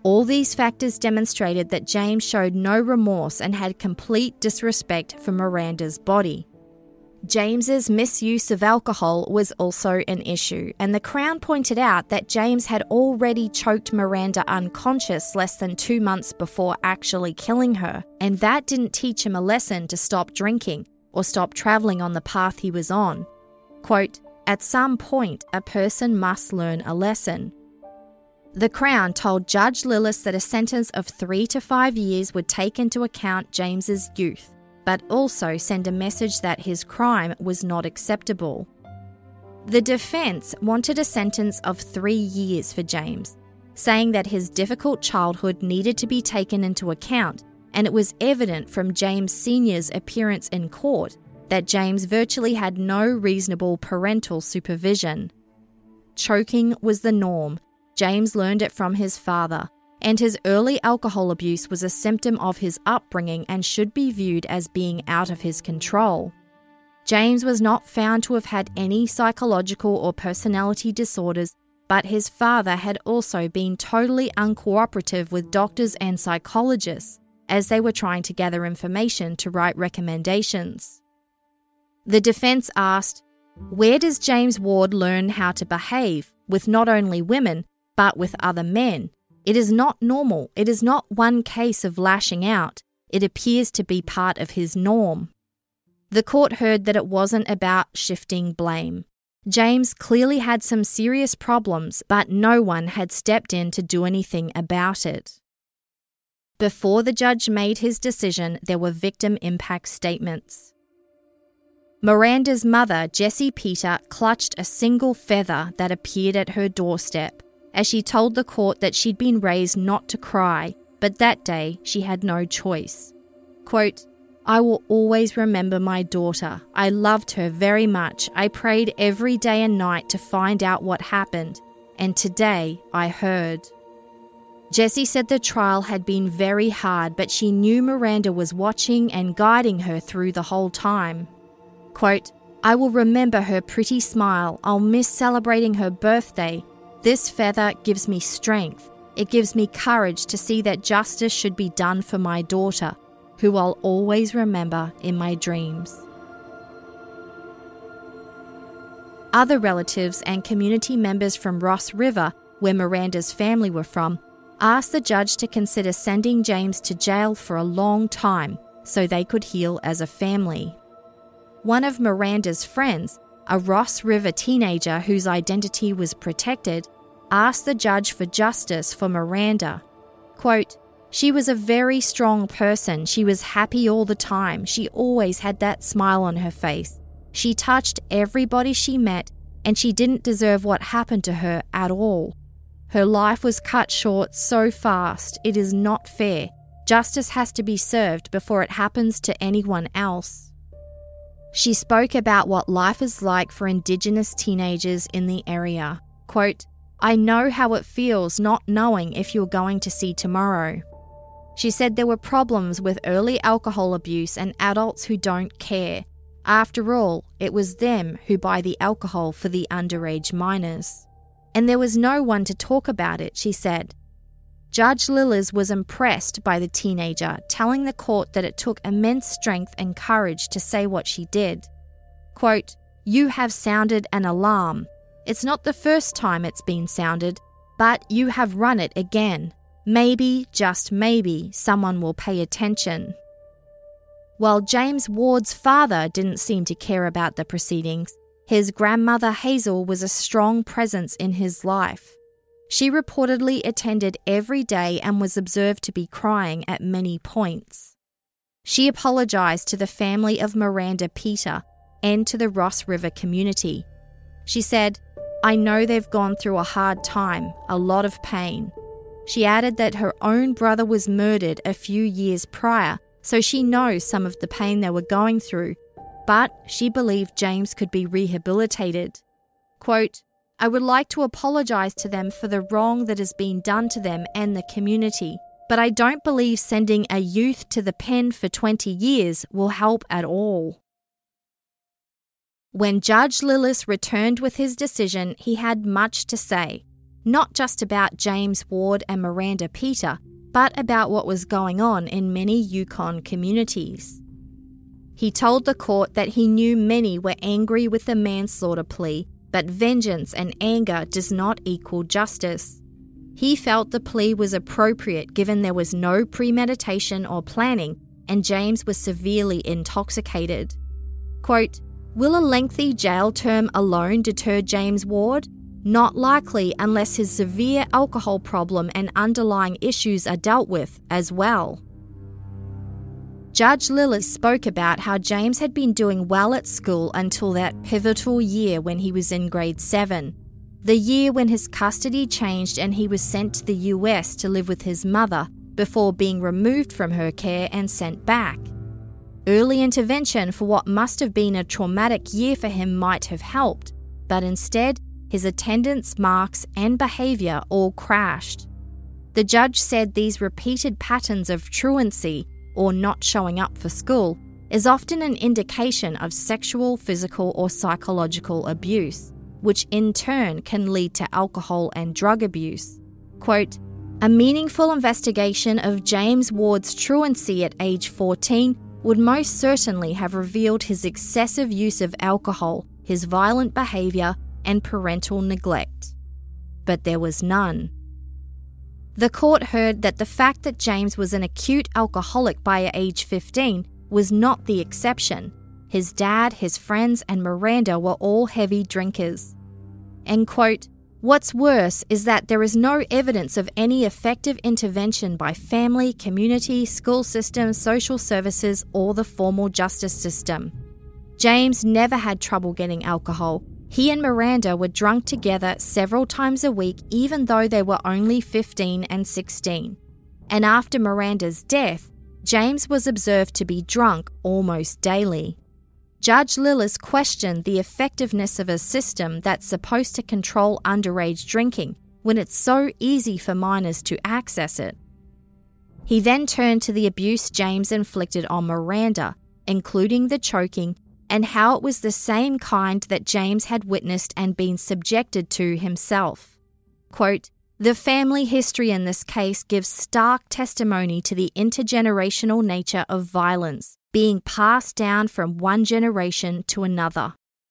All these factors demonstrated that James showed no remorse and had complete disrespect for Miranda's body. James's misuse of alcohol was also an issue, and the Crown pointed out that James had already choked Miranda unconscious less than 2 months before actually killing her, and that didn't teach him a lesson to stop drinking or stop travelling on the path he was on. Quote, "At some point, a person must learn a lesson." The Crown told Judge Lillis that a sentence of 3 to 5 years would take into account James's youth, but also send a message that his crime was not acceptable. The defence wanted a sentence of 3 years for James, saying that his difficult childhood needed to be taken into account, and it was evident from James Sr.'s appearance in court that James virtually had no reasonable parental supervision. Choking was the norm. James learned it from his father, and his early alcohol abuse was a symptom of his upbringing and should be viewed as being out of his control. James was not found to have had any psychological or personality disorders, but his father had also been totally uncooperative with doctors and psychologists as they were trying to gather information to write recommendations. The defence asked, where does James Ward learn how to behave with not only women, but with other men? It is not normal. It is not one case of lashing out. It appears to be part of his norm. The court heard that it wasn't about shifting blame. James clearly had some serious problems, but no one had stepped in to do anything about it. Before the judge made his decision, there were victim impact statements. Miranda's mother, Jessie Peter, clutched a single feather that appeared at her doorstep, as she told the court that she'd been raised not to cry, but that day she had no choice. Quote, "I will always remember my daughter. I loved her very much. I prayed every day and night to find out what happened, and today I heard." Jessie said the trial had been very hard, but she knew Miranda was watching and guiding her through the whole time. Quote, "I will remember her pretty smile. I'll miss celebrating her birthday. This feather gives me strength. It gives me courage to see that justice should be done for my daughter, who I'll always remember in my dreams." Other relatives and community members from Ross River, where Miranda's family were from, asked the judge to consider sending James to jail for a long time so they could heal as a family. One of Miranda's friends, a Ross River teenager whose identity was protected, asked the judge for justice for Miranda. Quote, "She was a very strong person. She was happy all the time. She always had that smile on her face. She touched everybody she met, and she didn't deserve what happened to her at all. Her life was cut short so fast. It is not fair. Justice has to be served before it happens to anyone else." She spoke about what life is like for Indigenous teenagers in the area. Quote, "I know how it feels not knowing if you're going to see tomorrow." She said there were problems with early alcohol abuse and adults who don't care. After all, it was them who buy the alcohol for the underage minors. And there was no one to talk about it, she said. Judge Lillis was impressed by the teenager, telling the court that it took immense strength and courage to say what she did. Quote, "You have sounded an alarm. It's not the first time it's been sounded, but you have run it again. Maybe, just maybe, someone will pay attention." While James Ward's father didn't seem to care about the proceedings, his grandmother Hazel was a strong presence in his life. She reportedly attended every day and was observed to be crying at many points. She apologized to the family of Miranda Peter and to the Ross River community. She said, "I know they've gone through a hard time, a lot of pain." She added that her own brother was murdered a few years prior, so she knows some of the pain they were going through, but she believed James could be rehabilitated. Quote, "I would like to apologize to them for the wrong that has been done to them and the community, but I don't believe sending a youth to the pen for 20 years will help at all." When Judge Lillis returned with his decision, he had much to say. not just about James Ward and Miranda Peter, but about what was going on in many Yukon communities. He told the court that he knew many were angry with the manslaughter plea, but vengeance and anger does not equal justice. He felt the plea was appropriate given there was no premeditation or planning and James was severely intoxicated. Quote, "Will a lengthy jail term alone deter James Ward? Not likely unless his severe alcohol problem and underlying issues are dealt with as well." Judge Lillis spoke about how James had been doing well at school until that pivotal year when he was in grade 7, the year when his custody changed and he was sent to the US to live with his mother before being removed from her care and sent back. Early intervention for what must have been a traumatic year for him might have helped, but instead, his attendance, marks, and behaviour all crashed. The judge said these repeated patterns of truancy, or not showing up for school, is often an indication of sexual, physical, or psychological abuse, which in turn can lead to alcohol and drug abuse. Quote, "A meaningful investigation of James Ward's truancy at age 14 would most certainly have revealed his excessive use of alcohol, his violent behaviour, and parental neglect." But there was none. The court heard that the fact that James was an acute alcoholic by age 15 was not the exception. His dad, his friends, and Miranda were all heavy drinkers. And quote, "What's worse is that there is no evidence of any effective intervention by family, community, school system, social services, or the formal justice system. James never had trouble getting alcohol. He and Miranda were drunk together several times a week even though they were only 15 and 16. And after Miranda's death, James was observed to be drunk almost daily." Judge Lillis questioned the effectiveness of a system that's supposed to control underage drinking when it's so easy for minors to access it. He then turned to the abuse James inflicted on Miranda, including the choking, and how it was the same kind that James had witnessed and been subjected to himself. Quote, "The family history in this case gives stark testimony to the intergenerational nature of violence being passed down from one generation to another."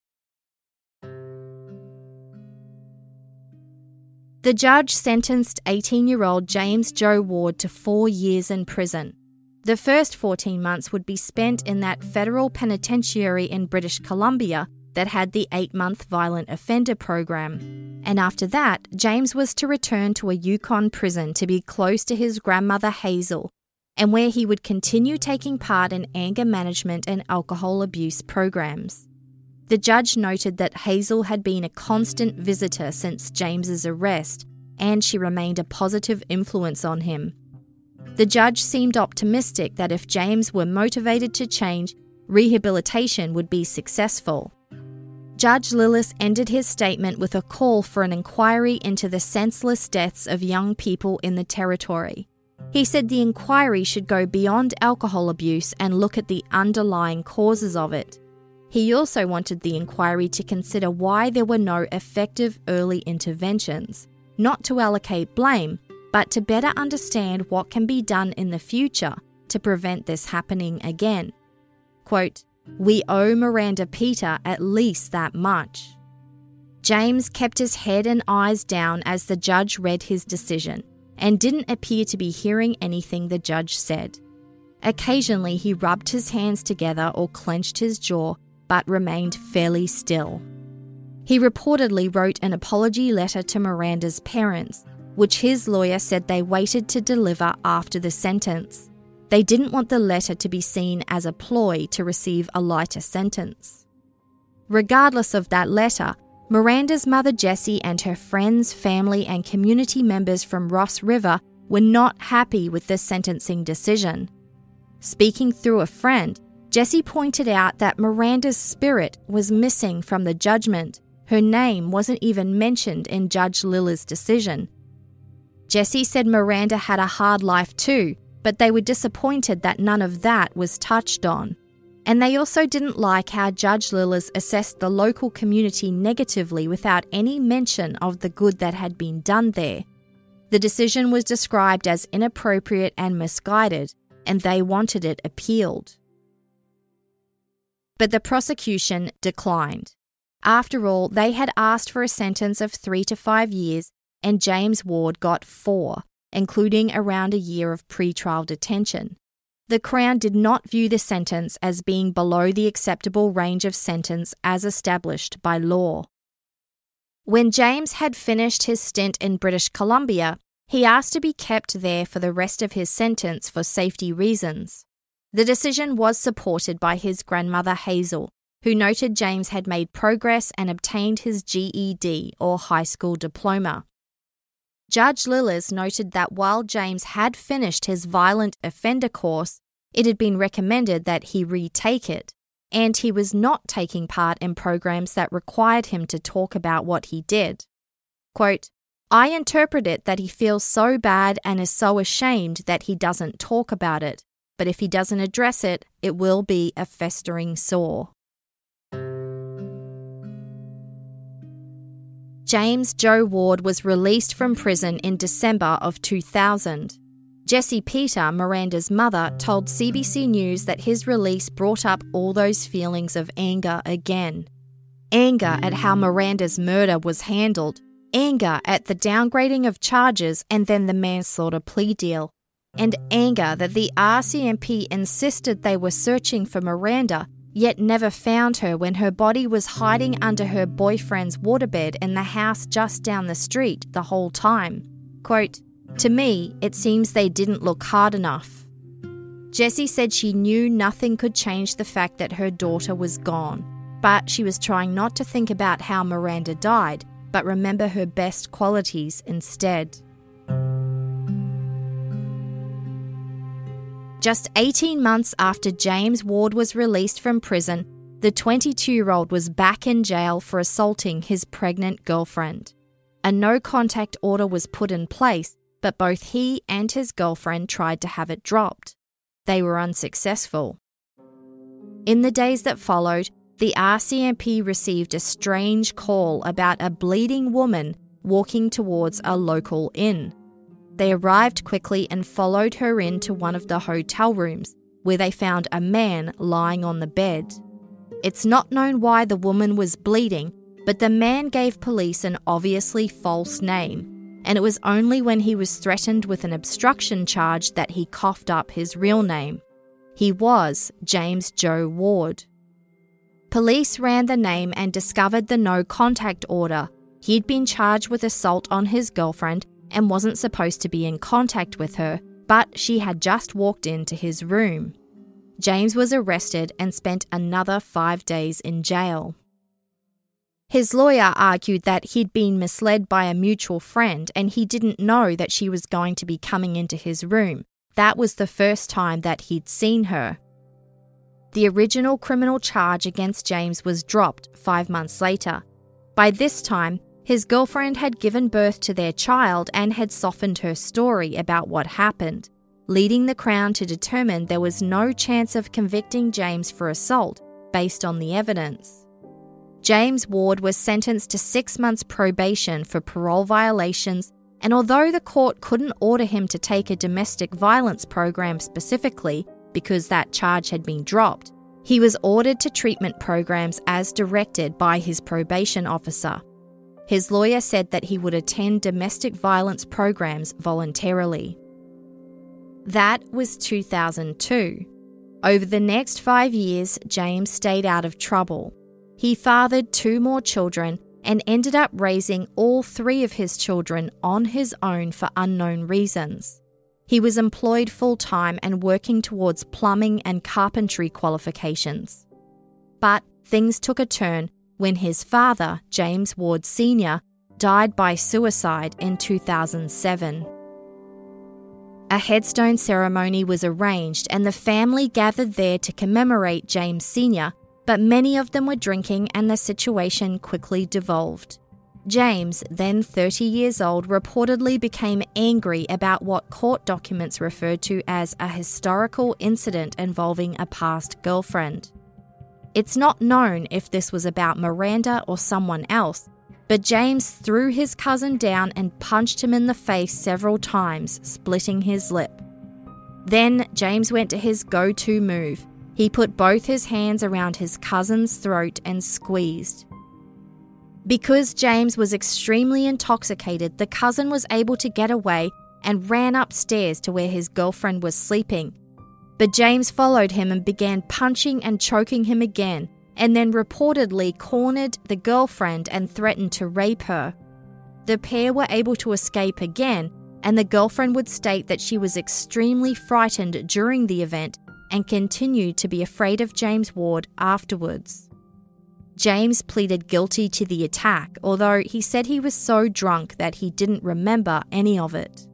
The judge sentenced 18-year-old James Joe Ward to 4 years in prison. The first 14 months would be spent in that federal penitentiary in British Columbia that had the 8-month violent offender program. And after that, James was to return to a Yukon prison to be close to his grandmother Hazel, and where he would continue taking part in anger management and alcohol abuse programs. The judge noted that Hazel had been a constant visitor since James's arrest, and she remained a positive influence on him. The judge seemed optimistic that if James were motivated to change, rehabilitation would be successful. Judge Lillis ended his statement with a call for an inquiry into the senseless deaths of young people in the Territory. He said the inquiry should go beyond alcohol abuse and look at the underlying causes of it. He also wanted the inquiry to consider why there were no effective early interventions, not to allocate blame, but to better understand what can be done in the future to prevent this happening again. Quote, "We owe Miranda Peter at least that much." James kept his head and eyes down as the judge read his decision, and didn't appear to be hearing anything the judge said. Occasionally he rubbed his hands together or clenched his jaw, but remained fairly still. He reportedly wrote an apology letter to Miranda's parents, which his lawyer said they waited to deliver after the sentence. They didn't want the letter to be seen as a ploy to receive a lighter sentence. Regardless of that letter, Miranda's mother Jessie and her friends, family and community members from Ross River were not happy with the sentencing decision. Speaking through a friend, Jessie pointed out that Miranda's spirit was missing from the judgment. Her name wasn't even mentioned in Judge Lillis' decision. Jessie said Miranda had a hard life too, but they were disappointed that none of that was touched on. And they also didn't like how Judge Lillers assessed the local community negatively without any mention of the good that had been done there. The decision was described as inappropriate and misguided, and they wanted it appealed. But the prosecution declined. After all, they had asked for a sentence of 3 to 5 years, and James Ward got 4, including around a year of pre-trial detention. The Crown did not view the sentence as being below the acceptable range of sentence as established by law. When James had finished his stint in British Columbia, he asked to be kept there for the rest of his sentence for safety reasons. The decision was supported by his grandmother Hazel, who noted James had made progress and obtained his GED or high school diploma. Judge Lillers noted that while James had finished his violent offender course, it had been recommended that he retake it, and he was not taking part in programs that required him to talk about what he did. Quote, "I interpret it that he feels so bad and is so ashamed that he doesn't talk about it, but if he doesn't address it, it will be a festering sore." James Joe Ward was released from prison in December of 2000. Jessie Peter, Miranda's mother, told CBC News that his release brought up all those feelings of anger again. Anger at how Miranda's murder was handled, anger at the downgrading of charges and then the manslaughter plea deal, and anger that the RCMP insisted they were searching for Miranda yet never found her when her body was hiding under her boyfriend's waterbed in the house just down the street the whole time. Quote, "To me, it seems they didn't look hard enough." Jessie said she knew nothing could change the fact that her daughter was gone, but she was trying not to think about how Miranda died, but remember her best qualities instead. Just 18 months after James Ward was released from prison, the 22-year-old was back in jail for assaulting his pregnant girlfriend. A no-contact order was put in place, but both he and his girlfriend tried to have it dropped. They were unsuccessful. In the days that followed, the RCMP received a strange call about a bleeding woman walking towards a local inn. They arrived quickly and followed her into one of the hotel rooms, where they found a man lying on the bed. It's not known why the woman was bleeding, but the man gave police an obviously false name, and it was only when he was threatened with an obstruction charge that he coughed up his real name. He was James Joe Ward. Police ran the name and discovered the no-contact order. He'd been charged with assault on his girlfriend and wasn't supposed to be in contact with her, but she had just walked into his room. James was arrested and spent another 5 days in jail. His lawyer argued that he'd been misled by a mutual friend and he didn't know that she was going to be coming into his room. That was the first time that he'd seen her. The original criminal charge against James was dropped 5 months later. By this time, his girlfriend had given birth to their child and had softened her story about what happened, leading the Crown to determine there was no chance of convicting James for assault based on the evidence. James Ward was sentenced to 6 months probation for parole violations, and although the court couldn't order him to take a domestic violence program specifically because that charge had been dropped, he was ordered to treatment programs as directed by his probation officer. His lawyer said that he would attend domestic violence programs voluntarily. That was 2002. Over the next 5 years, James stayed out of trouble. He fathered 2 more children and ended up raising all 3 of his children on his own for unknown reasons. He was employed full-time and working towards plumbing and carpentry qualifications. But things took a turn when his father, James Ward Sr., died by suicide in 2007. A headstone ceremony was arranged and the family gathered there to commemorate James Sr., but many of them were drinking and the situation quickly devolved. James, then 30 years old, reportedly became angry about what court documents referred to as a historical incident involving a past girlfriend. It's not known if this was about Miranda or someone else, but James threw his cousin down and punched him in the face several times, splitting his lip. Then James went to his go-to move. He put both his hands around his cousin's throat and squeezed. Because James was extremely intoxicated, the cousin was able to get away and ran upstairs to where his girlfriend was sleeping. But James followed him and began punching and choking him again, and then reportedly cornered the girlfriend and threatened to rape her. The pair were able to escape again, and the girlfriend would state that she was extremely frightened during the event and continued to be afraid of James Ward afterwards. James pleaded guilty to the attack, although he said he was so drunk that he didn't remember any of it.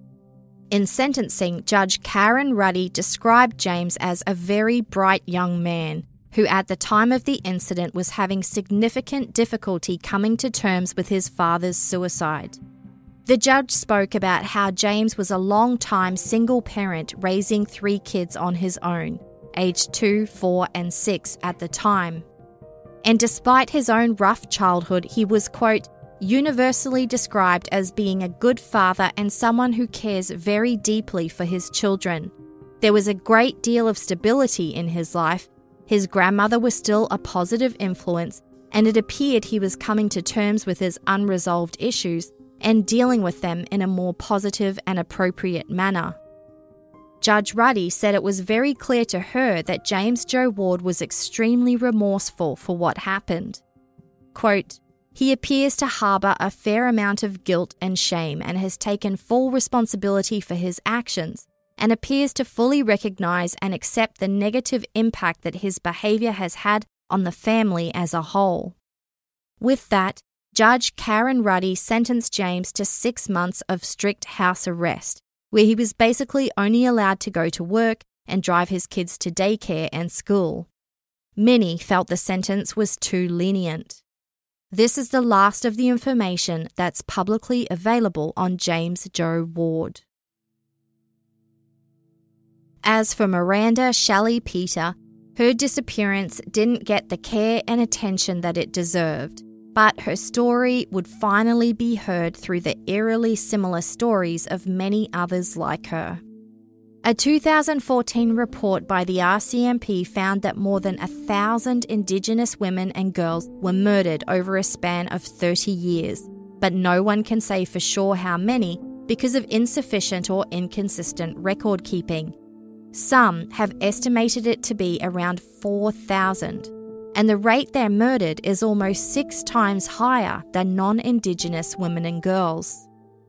In sentencing, Judge Karen Ruddy described James as a very bright young man who at the time of the incident was having significant difficulty coming to terms with his father's suicide. The judge spoke about how James was a long-time single parent raising 3 kids on his own, aged 2, 4 and 6 at the time. And despite his own rough childhood, he was, quote, universally described as being a good father and someone who cares very deeply for his children. There was a great deal of stability in his life. His grandmother was still a positive influence, and it appeared he was coming to terms with his unresolved issues and dealing with them in a more positive and appropriate manner. Judge Ruddy said it was very clear to her that James Joe Ward was extremely remorseful for what happened. Quote, he appears to harbour a fair amount of guilt and shame and has taken full responsibility for his actions and appears to fully recognise and accept the negative impact that his behaviour has had on the family as a whole. With that, Judge Karen Ruddy sentenced James to 6 months of strict house arrest, where he was basically only allowed to go to work and drive his kids to daycare and school. Many felt the sentence was too lenient. This is the last of the information that's publicly available on James Joe Ward. As for Miranda Shelley Peter, her disappearance didn't get the care and attention that it deserved, but her story would finally be heard through the eerily similar stories of many others like her. A 2014 report by the RCMP found that more than 1,000 Indigenous women and girls were murdered over a span of 30 years, but no one can say for sure how many because of insufficient or inconsistent record keeping. Some have estimated it to be around 4,000. And the rate they're murdered is almost 6 times higher than non-Indigenous women and girls.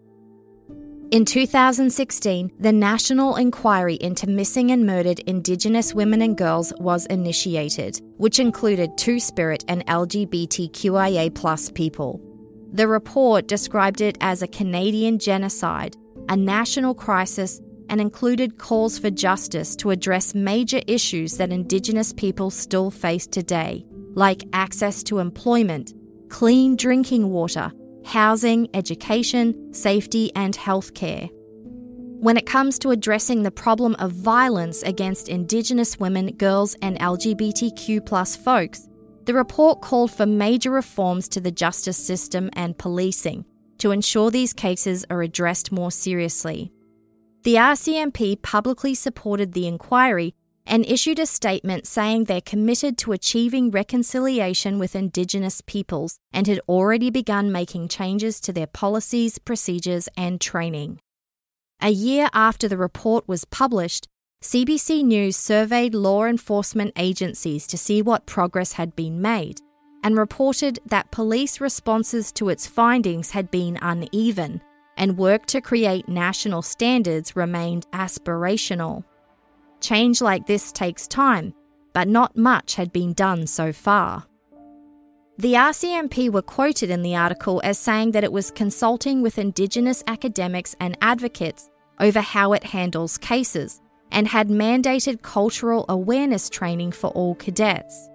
In 2016, the National Inquiry into Missing and Murdered Indigenous Women and Girls was initiated, which included Two-Spirit and LGBTQIA+ people. The report described it as a Canadian genocide, a national crisis, and included calls for justice to address major issues that Indigenous people still face today, like access to employment, clean drinking water, housing, education, safety, and healthcare. When it comes to addressing the problem of violence against Indigenous women, girls, and LGBTQ+ folks, the report called for major reforms to the justice system and policing to ensure these cases are addressed more seriously. The RCMP publicly supported the inquiry and issued a statement saying they're committed to achieving reconciliation with Indigenous peoples and had already begun making changes to their policies, procedures, and training. A year after the report was published, CBC News surveyed law enforcement agencies to see what progress had been made and reported that police responses to its findings had been uneven, and work to create national standards remained aspirational. Change like this takes time, but not much had been done so far. The RCMP were quoted in the article as saying that it was consulting with Indigenous academics and advocates over how it handles cases, and had mandated cultural awareness training for all cadets.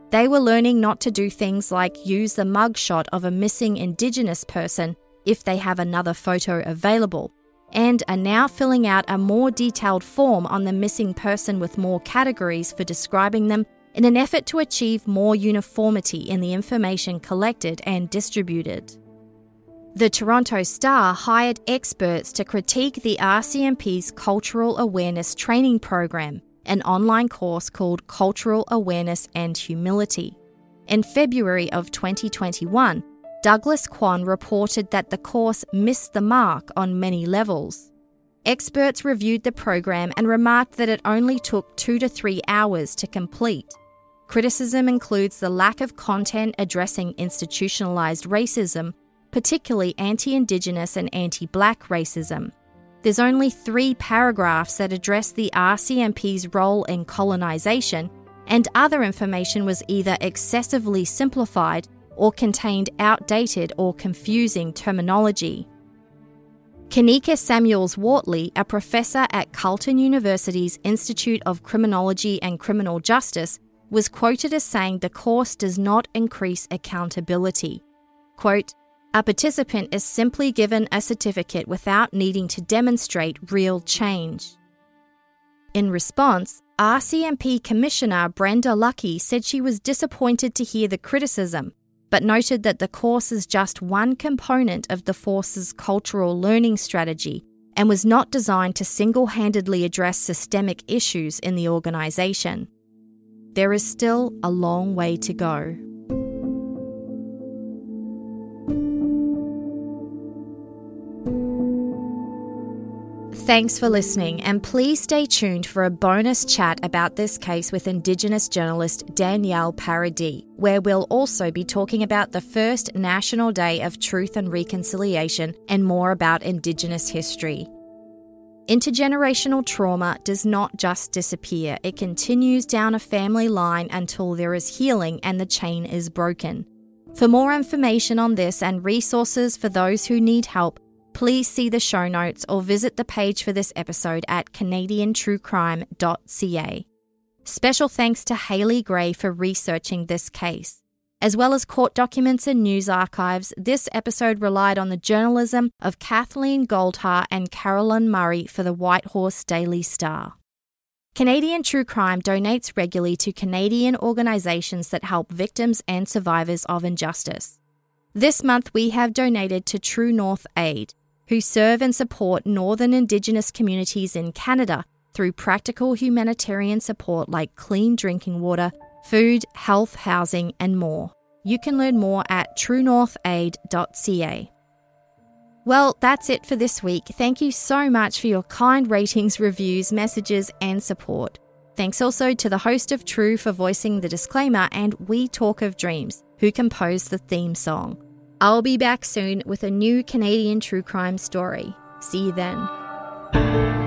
They were learning not to do things like use the mugshot of a missing Indigenous person if they have another photo available, and are now filling out a more detailed form on the missing person with more categories for describing them in an effort to achieve more uniformity in the information collected and distributed. The Toronto Star hired experts to critique the RCMP's Cultural Awareness Training Program, an online course called Cultural Awareness and Humility. In February of 2021, Douglas Kwan reported that the course missed the mark on many levels. Experts reviewed the program and remarked that it only took 2 to 3 hours to complete. Criticism includes the lack of content addressing institutionalized racism, particularly anti-Indigenous and anti-Black racism. There's only 3 paragraphs that address the RCMP's role in colonisation, and other information was either excessively simplified or contained outdated or confusing terminology. Kanika Samuels-Wortley, a professor at Carleton University's Institute of Criminology and Criminal Justice, was quoted as saying the course does not increase accountability. Quote, "A participant is simply given a certificate without needing to demonstrate real change." In response, RCMP Commissioner Brenda Lucki said she was disappointed to hear the criticism, but noted that the course is just one component of the force's cultural learning strategy and was not designed to single-handedly address systemic issues in the organisation. There is still a long way to go. Thanks for listening, and please stay tuned for a bonus chat about this case with Indigenous journalist Danielle Paradis, where we'll also be talking about the first National Day of Truth and Reconciliation and more about Indigenous history. Intergenerational trauma does not just disappear, it continues down a family line until there is healing and the chain is broken. For more information on this and resources for those who need help, please see the show notes or visit the page for this episode at canadiantruecrime.ca. Special thanks to Hayley Gray for researching this case. As well as court documents and news archives, this episode relied on the journalism of Kathleen Goldhar and Carolyn Murray for the Whitehorse Daily Star. Canadian True Crime donates regularly to Canadian organisations that help victims and survivors of injustice. This month we have donated to True North Aid, who serve and support Northern Indigenous communities in Canada through practical humanitarian support like clean drinking water, food, health, housing, and more. You can learn more at truenorthaid.ca. Well, that's it for this week. Thank you so much for your kind ratings, reviews, messages, and support. Thanks also to the host of True for voicing the disclaimer and We Talk of Dreams, who composed the theme song. I'll be back soon with a new Canadian true crime story. See you then.